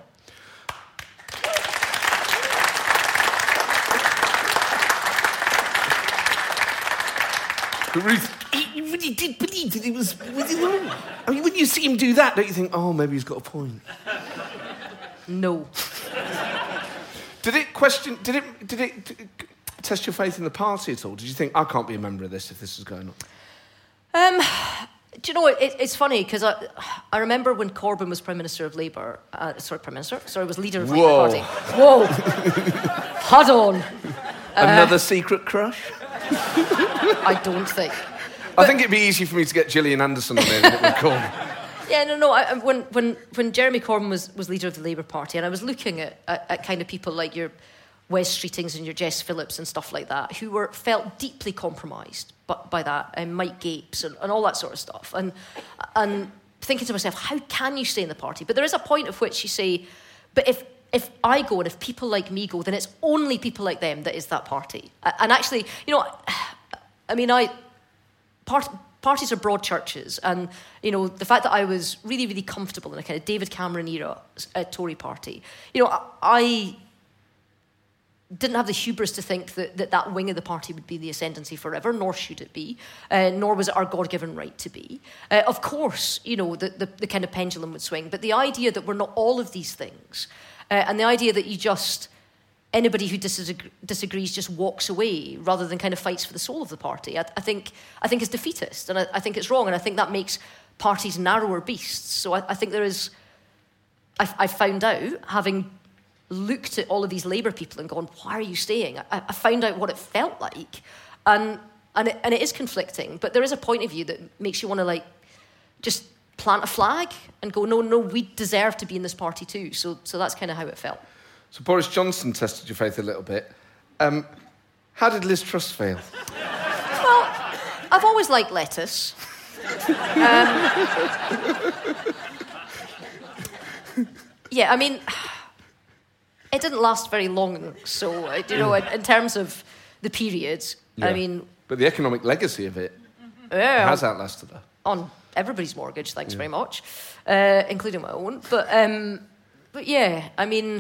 But Ruth, you really did believe that it was wrong. I mean, when you see him do that, don't you think, oh, maybe he's got a point? No. Did it test your faith in the party at all? Did you think, I can't be a member of this if this is going on? Do you know what? It's funny, because I remember when Corbyn was Prime Minister of Labour... was leader of the Labour Party. Whoa. Hold on. Another secret crush? I don't think. I think it'd be easy for me to get Gillian Anderson on there with Corbyn. Yeah, no. When Jeremy Corbyn was leader of the Labour Party, and I was looking at kind of people like your Wes Streetings and your Jess Phillips and stuff like that, who felt deeply compromised by that, and Mike Gapes and all that sort of stuff, and thinking to myself, how can you stay in the party? But there is a point at which you say, but if I go and if people like me go, then it's only people like them that is that party. And actually, parties are broad churches, and the fact that I was really, really comfortable in a kind of David Cameron era Tory party, I didn't have the hubris to think that wing of the party would be the ascendancy forever, nor should it be, nor was it our God-given right to be. Of course, the kind of pendulum would swing, but the idea that we're not all of these things, and the idea that anybody who disagrees just walks away rather than kind of fights for the soul of the party, I think is defeatist, and I think it's wrong, and I think that makes parties narrower beasts. So I think there is... I found out, having looked at all of these Labour people and gone, why are you staying? I found out what it felt like, and it is conflicting, but there is a point of view that makes you want to just plant a flag and go, no, we deserve to be in this party too. So that's kind of how it felt. So Boris Johnson tested your faith a little bit. How did Liz Truss fail? Well, I've always liked lettuce. Yeah, I mean, it didn't last very long. So, in terms of the period. Yeah. I mean... But the economic legacy of it has outlasted her. On everybody's mortgage, thanks very much, including my own. But yeah, I mean,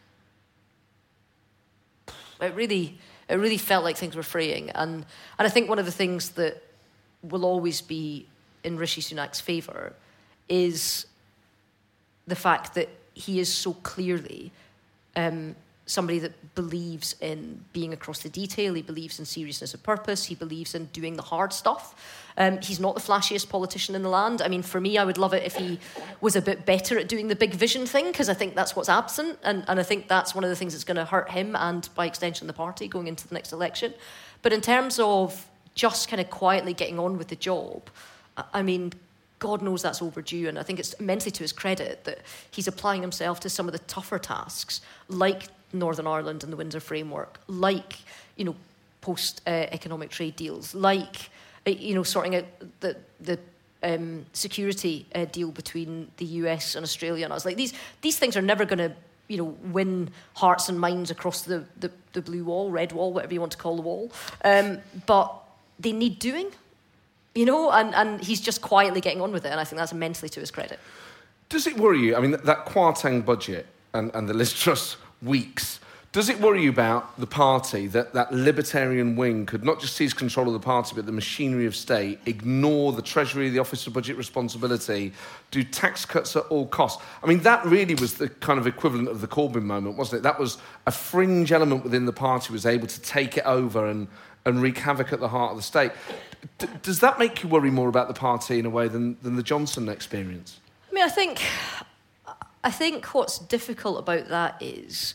it really felt like things were fraying, and I think one of the things that will always be in Rishi Sunak's favour is the fact that he is so clearly somebody that believes in being across the detail. He believes in seriousness of purpose. He believes in doing the hard stuff. He's not the flashiest politician in the land. I mean, for me, I would love it if he was a bit better at doing the big vision thing, because I think that's what's absent, and I think that's one of the things that's going to hurt him and, by extension, the party going into the next election. But in terms of just kind of quietly getting on with the job, I mean, God knows that's overdue, and I think it's immensely to his credit that he's applying himself to some of the tougher tasks, like Northern Ireland and the Windsor Framework, like, post-economic trade deals, like, sorting out the security deal between the US and Australia. And I was like, these things are never going to, win hearts and minds across the blue wall, red wall, whatever you want to call the wall. But they need doing. And he's just quietly getting on with it, and I think that's immensely to his credit. Does it worry you? I mean, that Kwarteng budget and the Liz Truss weeks, does it worry you about the party, that libertarian wing could not just seize control of the party, but the machinery of state, ignore the Treasury, the Office of Budget Responsibility, do tax cuts at all costs? I mean, that really was the kind of equivalent of the Corbyn moment, wasn't it? That was a fringe element within the party was able to take it over and wreak havoc at the heart of the state. Does that make you worry more about the party in a way than the Johnson experience? I mean, I think what's difficult about that is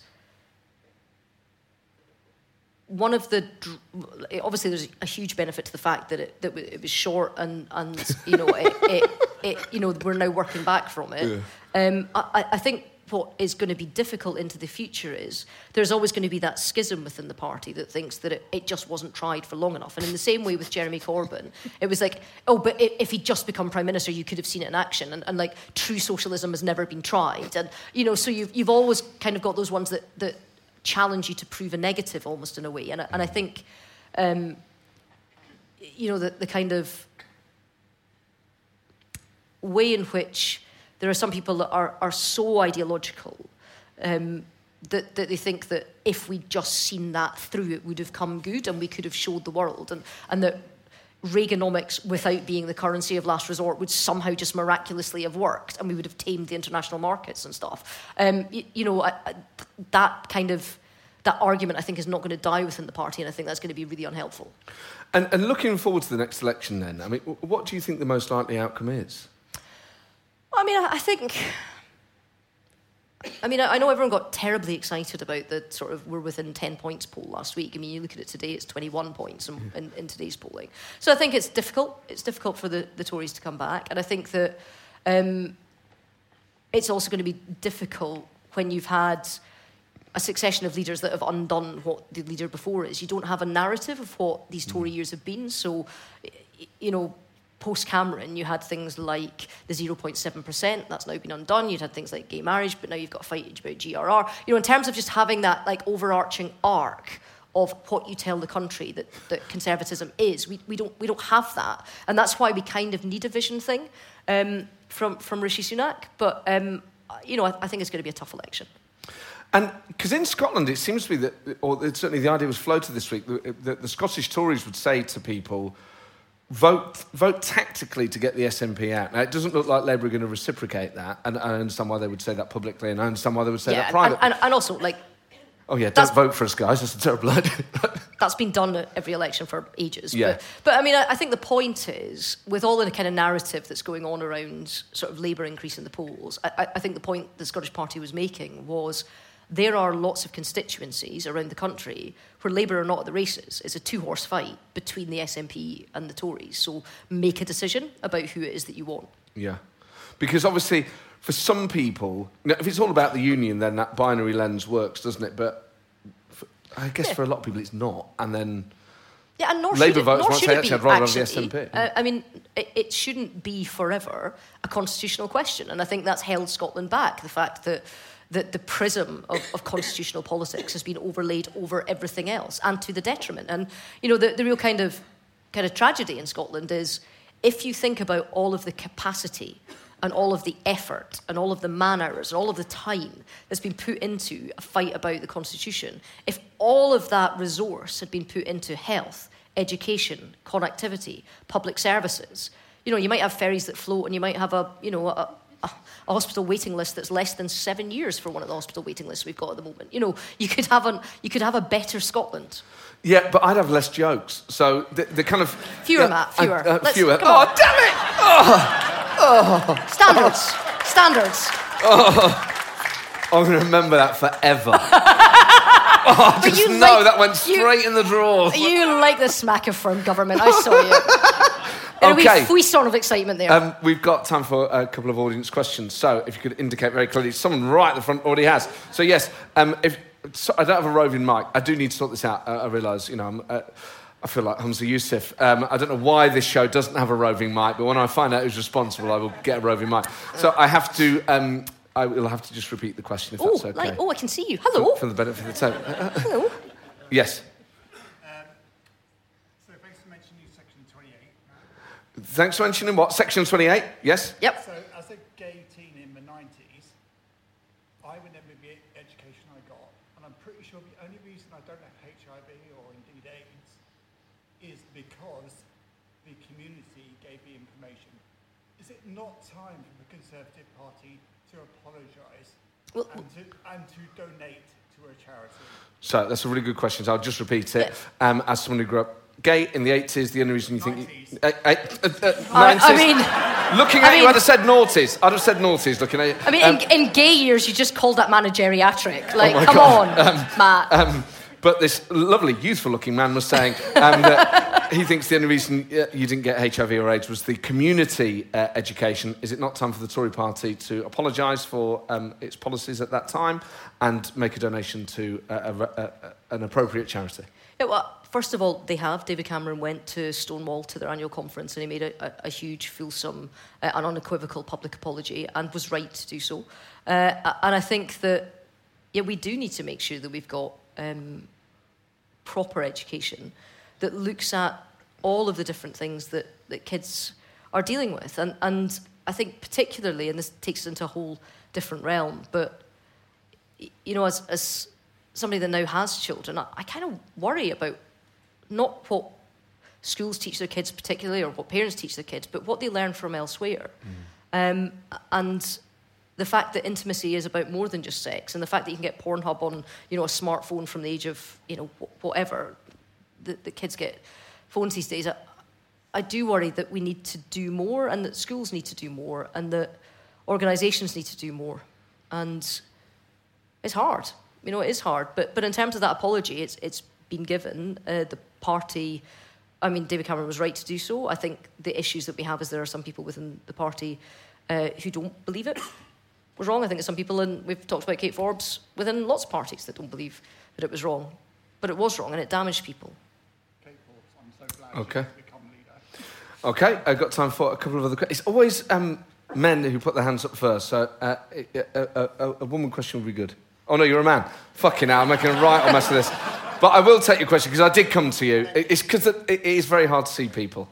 one of the... Obviously, there's a huge benefit to the fact that it was short and we're now working back from it. Yeah. I think what is going to be difficult into the future is there's always going to be that schism within the party that thinks that it just wasn't tried for long enough. And in the same way with Jeremy Corbyn, it was like, but if he'd just become Prime Minister, you could have seen it in action. And like, true socialism has never been tried. And, so you've always kind of got those ones that challenge you to prove a negative almost in a way. And I think, the kind of way in which there are some people that are so ideological that they think that if we'd just seen that through, it would have come good and we could have showed the world. And that Reaganomics, without being the currency of last resort, would somehow just miraculously have worked and we would have tamed the international markets and stuff. That argument, I think, is not going to die within the party, and I think that's going to be really unhelpful. And looking forward to the next election then, I mean, what do you think the most likely outcome is? I mean, I know everyone got terribly excited about the sort of we're within 10 points poll last week. I mean, you look at it today, it's 21 points in today's polling. So I think it's difficult. It's difficult for the Tories to come back. And I think that it's also going to be difficult when you've had a succession of leaders that have undone what the leader before is. You don't have a narrative of what these Tory years have been. So, post-Cameron, you had things like the 0.7%, that's now been undone. You'd had things like gay marriage, but now you've got a fight about GRR. In terms of just having that like overarching arc of what you tell the country that conservatism is, we don't have that. And that's why we kind of need a vision thing from Rishi Sunak. But, I think it's going to be a tough election. And because in Scotland, it seems to be that, or certainly the idea was floated this week, that the Scottish Tories would say to people, vote tactically to get the SNP out. Now, it doesn't look like Labour are going to reciprocate that, and I understand why they would say that publicly, and I understand why they would say that privately. And also, like... Oh, yeah, don't vote for us, guys. That's a terrible idea. That's been done at every election for ages. Yeah. But I mean, I think the point is, with all the kind of narrative that's going on around sort of Labour increasing the polls, I think the point the Scottish Party was making was there are lots of constituencies around the country where Labour are not at the races. It's a two-horse fight between the SNP and the Tories. So make a decision about who it is that you want. Yeah. Because obviously, for some people, if it's all about the union, then that binary lens works, doesn't it? But I guess for a lot of people, it's not. And then and Labour voters might say, actually, I'd rather have the SNP. I mean, it shouldn't be forever a constitutional question. And I think that's held Scotland back, the fact that that the prism of constitutional politics has been overlaid over everything else, and to the detriment. And, the real kind of tragedy in Scotland is, if you think about all of the capacity and all of the effort and all of the man hours and all of the time that's been put into a fight about the Constitution, if all of that resource had been put into health, education, connectivity, public services, you might have ferries that float, and you might have a hospital waiting list that's less than 7 years for one of the hospital waiting lists we've got at the moment. You could have a better Scotland. Yeah, but I'd have less jokes. So the kind of... Fewer, Matt, fewer. Fewer. Oh, damn it! Standards. I'm going to remember that forever. That went straight in the drawers. You like the smack of firm government. I saw you. Okay. We sort of excitement there. We've got time for a couple of audience questions. So if you could indicate very clearly, someone right at the front already has. So yes, so I don't have a roving mic. I do need to sort this out. I realise, I feel like Hamza Yusuf. I don't know why this show doesn't have a roving mic, but when I find out who's responsible, I will get a roving mic. So I have to... I will have to just repeat the question, if that's okay. I can see you. Hello. For the benefit of the table. Hello. Yes. So thanks for mentioning Section 28. Thanks for mentioning what? Section 28? Yes? Yep. So as a gay teen in the 90s, I would never get the education I got. And I'm pretty sure the only reason I don't have HIV or indeed AIDS is because the community gave the information. Is it not time for the Conservative Party to apologise and to donate to a charity? So that's a really good question. So I'll just repeat it. As someone who grew up gay in the 80s, the only reason you think... 90s. I mean... Looking at you, I'd have said noughties. I'd have said noughties looking at you. I mean, in gay years, you just called that man a geriatric. Like, come on, Matt. But this lovely, youthful-looking man was saying that he thinks the only reason you didn't get HIV or AIDS was the community education. Is it not time for the Tory party to apologise for its policies at that time and make a donation to an appropriate charity? Yeah, well, first of all, they have. David Cameron went to Stonewall to their annual conference, and he made a huge, fulsome, and unequivocal public apology, and was right to do so. And I think that, we do need to make sure that we've got proper education that looks at all of the different things that kids are dealing with. And I think particularly, and this takes us into a whole different realm, but, as somebody that now has children, I kind of worry about not what schools teach their kids particularly, or what parents teach their kids, but what they learn from elsewhere. And the fact that intimacy is about more than just sex, and the fact that you can get Pornhub on, a smartphone from the age of, whatever, the kids get phones these days. I do worry that we need to do more, and that schools need to do more, and that organisations need to do more. And it's hard. It is hard. But in terms of that apology, it's been given. The party, David Cameron was right to do so. I think the issues that we have is there are some people within the party who don't believe it was wrong. I think there's some people, and we've talked about Kate Forbes, within lots of parties that don't believe that it was wrong. But it was wrong, and it damaged people. Kate Forbes, I'm so glad she's become leader. Okay, I've got time for a couple of other questions. It's always men who put their hands up first, so a woman question would be good. Oh, no, you're a man. Fucking hell, I'm making a right old mess of this. But I will take your question, because I did come to you. It's because it is very hard to see people.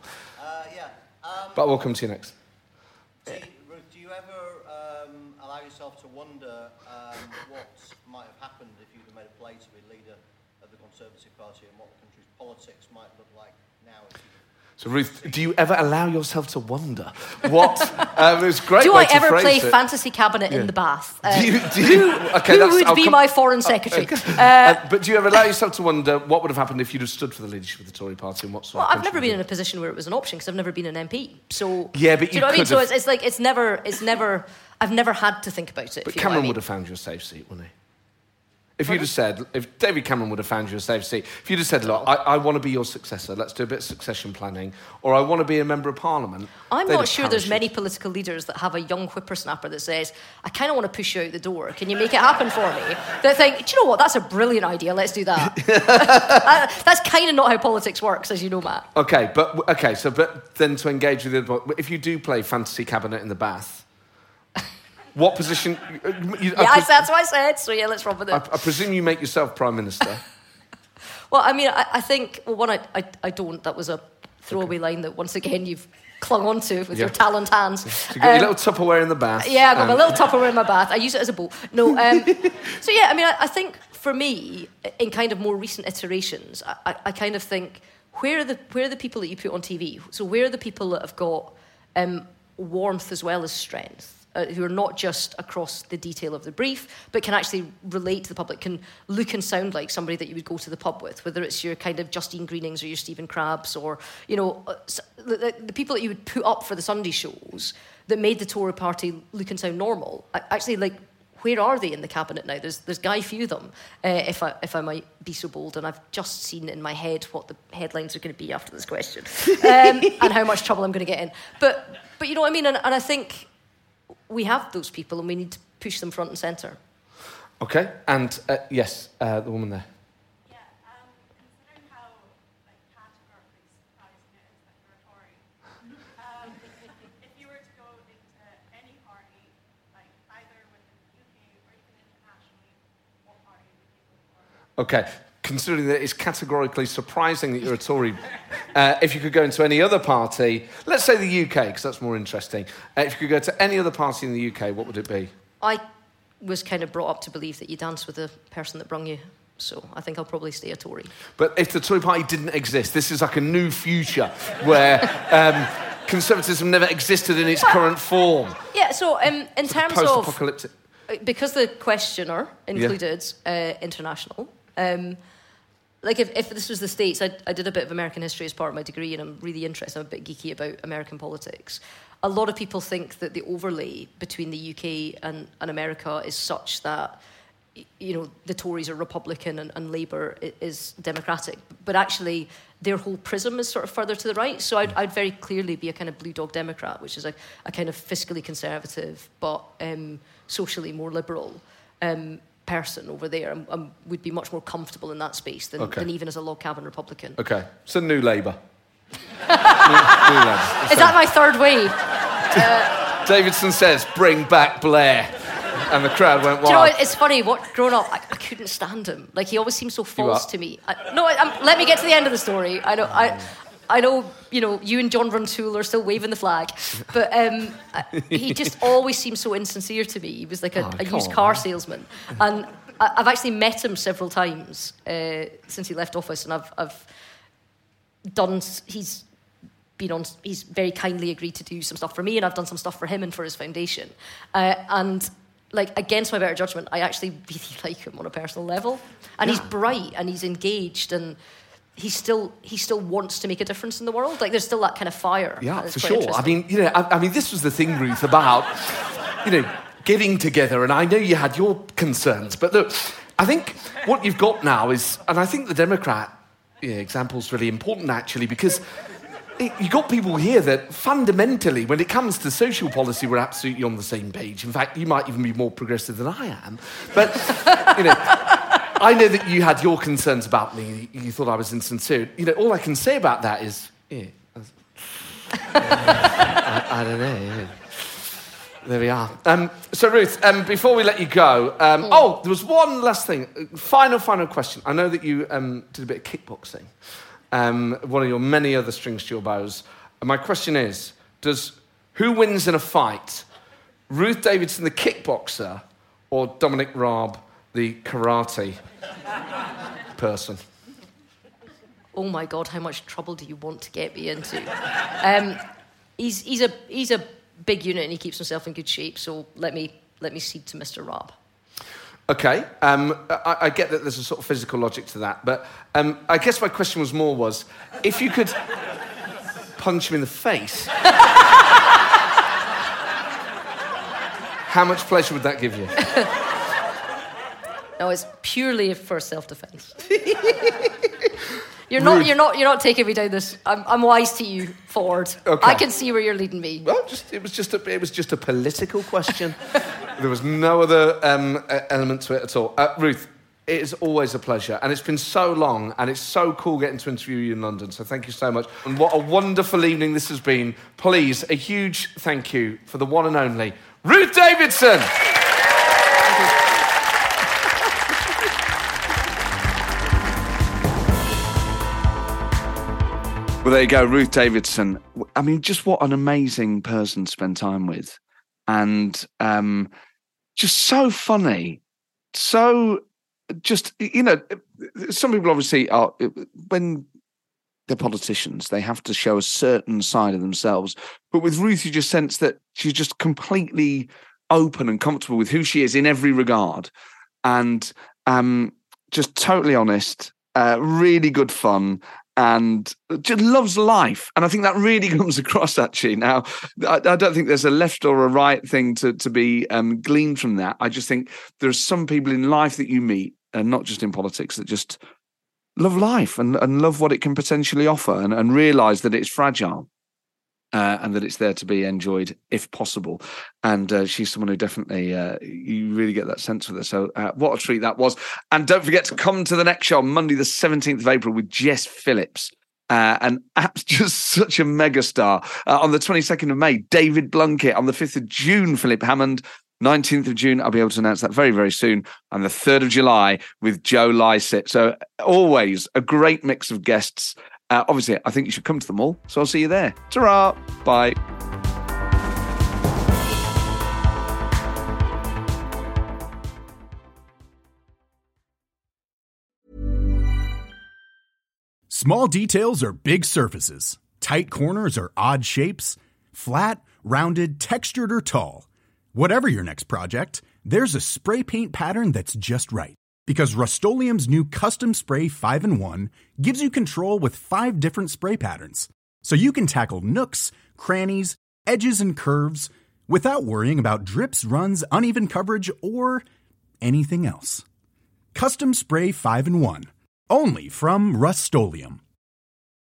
But we'll come to you next. Ruth, do you ever allow yourself to wonder what might have happened if you'd have made a play to be leader of the Conservative Party, and what the country's politics might look like now? So, Ruth, do you ever allow yourself to wonder what? It was a great do way I to ever phrase play it. Fantasy Cabinet in the bath? Who would be my foreign secretary? But do you ever allow yourself to wonder what would have happened if you'd have stood for the leadership of the Tory party, and what sort of I've never been in a position where it was an option, because I've never been an MP. So yeah, but do you know what I mean? So it's like it's never. I've never had to think about it. But Cameron would have found you a safe seat, wouldn't he? If you'd have said, if David Cameron would have found you a safe seat, if you'd have said, look, I want to be your successor, let's do a bit of succession planning, or I want to be a member of Parliament. I'm not sure there's many political leaders that have a young whippersnapper that says, I kind of want to push you out the door, can you make it happen for me? They think, do you know what, that's a brilliant idea, let's do that. That's kind of not how politics works, as you know, Matt. But then to engage with the other, if you do play Fantasy Cabinet in the bath, What position? That's what I said. So yeah, let's run with it. I presume you make yourself Prime Minister. Well, I mean, I think, well, one, I don't. That was a throwaway line that, once again, you've clung onto with your talent hands. So you got your little Tupperware in the bath. Yeah, I got my little Tupperware in my bath. I use it as a bowl. No, so yeah, I mean, I think for me, in kind of more recent iterations, I kind of think, where are the people that you put on TV? So where are the people that have got warmth as well as strength? Who are not just across the detail of the brief, but can actually relate to the public, can look and sound like somebody that you would go to the pub with, whether it's your kind of Justine Greenings or your Stephen Crabbs, or, you know, the people that you would put up for the Sunday shows that made the Tory party look and sound normal. Actually, like, where are they in the cabinet now? There's guy few of them, if I might be so bold, and I've just seen in my head what the headlines are going to be after this question, and how much trouble I'm going to get in. But you know what I mean? And I think we have those people, and we need to push them front and centre. Okay, and yes, the woman there. Yeah, considering how categorically surprising it is that you're a Tory, if you were to go into any party, either within the UK or even internationally, what party would you go for? Okay. Considering that it's categorically surprising that you're a Tory, if you could go into any other party, let's say the UK, because that's more interesting. If you could go to any other party in the UK, what would it be? I was kind of brought up to believe that you dance with the person that brung you, so I think I'll probably stay a Tory. But if the Tory party didn't exist, this is like a new future where conservatism never existed in its current form. Yeah, so in terms of... Post-apocalyptic. Because the questioner included international... if this was the States, I did a bit of American history as part of my degree, and I'm really interested. I'm a bit geeky about American politics. A lot of people think that the overlay between the UK and America is such that, you know, the Tories are Republican and Labour is Democratic. But actually, their whole prism is sort of further to the right. So I'd very clearly be a kind of blue dog Democrat, which is a kind of fiscally conservative but socially more liberal person over there, and would be much more comfortable in that space than even as a log cabin Republican. Okay, so New Labour. New Labour. Is that my third wave? Davidson says, bring back Blair. And the crowd went wild. Do you know what, it's funny, growing up, I couldn't stand him. Like, he always seemed so false to me. Let me get to the end of the story. I know, you know, you and John Runtoul are still waving the flag, but he just always seemed so insincere to me. He was like a used car salesman. And I've actually met him several times since he left office, and he's very kindly agreed to do some stuff for me, and I've done some stuff for him and for his foundation. And like, against my better judgment, I actually really like him on a personal level. And he's bright, and he's engaged, and he still wants to make a difference in the world. Like, there's still that kind of fire. Yeah, for sure. I mean, you know, I mean, this was the thing, Ruth, about, you know, getting together. And I know you had your concerns, but look, I think what you've got now is, and I think the Democrat example's really important, actually, because you got people here that fundamentally, when it comes to social policy, we're absolutely on the same page. In fact, you might even be more progressive than I am. But, you know, I know that you had your concerns about me. You thought I was insincere. You know, all I can say about that is, I don't know. There we are. So, Ruth, before we let you go, there was one last thing. Final question. I know that you did a bit of kickboxing. One of your many other strings to your bows. And my question is, who wins in a fight? Ruth Davidson, the kickboxer, or Dominic Raab, the karate person? Oh my God, how much trouble do you want to get me into? He's a big unit, and he keeps himself in good shape, so let me cede to Mr. Raab. Okay, I get that there's a sort of physical logic to that, but I guess my question was, if you could punch him in the face, how much pleasure would that give you? No, it's purely for self-defense. You're not taking me down this. I'm wise to you, Ford. Okay. I can see where you're leading me. Well, it was just a political question. There was no other element to it at all. Ruth, it is always a pleasure, and it's been so long, and it's so cool getting to interview you in London. So thank you so much, and what a wonderful evening this has been. Please, a huge thank you for the one and only Ruth Davidson. Well, there you go, Ruth Davidson. I mean, just what an amazing person to spend time with. And just so funny. So just, you know, some people obviously are, when they're politicians, they have to show a certain side of themselves. But with Ruth, you just sense that she's just completely open and comfortable with who she is in every regard. And just totally honest, really good fun. And just loves life. And I think that really comes across, actually. Now, I don't think there's a left or a right thing to be gleaned from that. I just think there are some people in life that you meet, and not just in politics, that just love life and love what it can potentially offer and realise that it's fragile and that it's there to be enjoyed if possible. And she's someone who definitely, you really get that sense with her. So what a treat that was. And don't forget to come to the next show on Monday, the 17th of April with Jess Phillips. And just such a megastar. On the 22nd of May, David Blunkett. On the 5th of June, Philip Hammond. 19th of June, I'll be able to announce that very, very soon. And the 3rd of July with Joe Lycett. So always a great mix of guests. Obviously, I think you should come to them all. So I'll see you there. Ta-ra. Bye. Small details are big surfaces. Tight corners are odd shapes. Flat, rounded, textured, or tall. Whatever your next project, there's a spray paint pattern that's just right. Because Rust-Oleum's new Custom Spray 5-in-1 gives you control with 5 different spray patterns. So you can tackle nooks, crannies, edges, and curves without worrying about drips, runs, uneven coverage, or anything else. Custom Spray 5-in-1. Only from Rust-Oleum.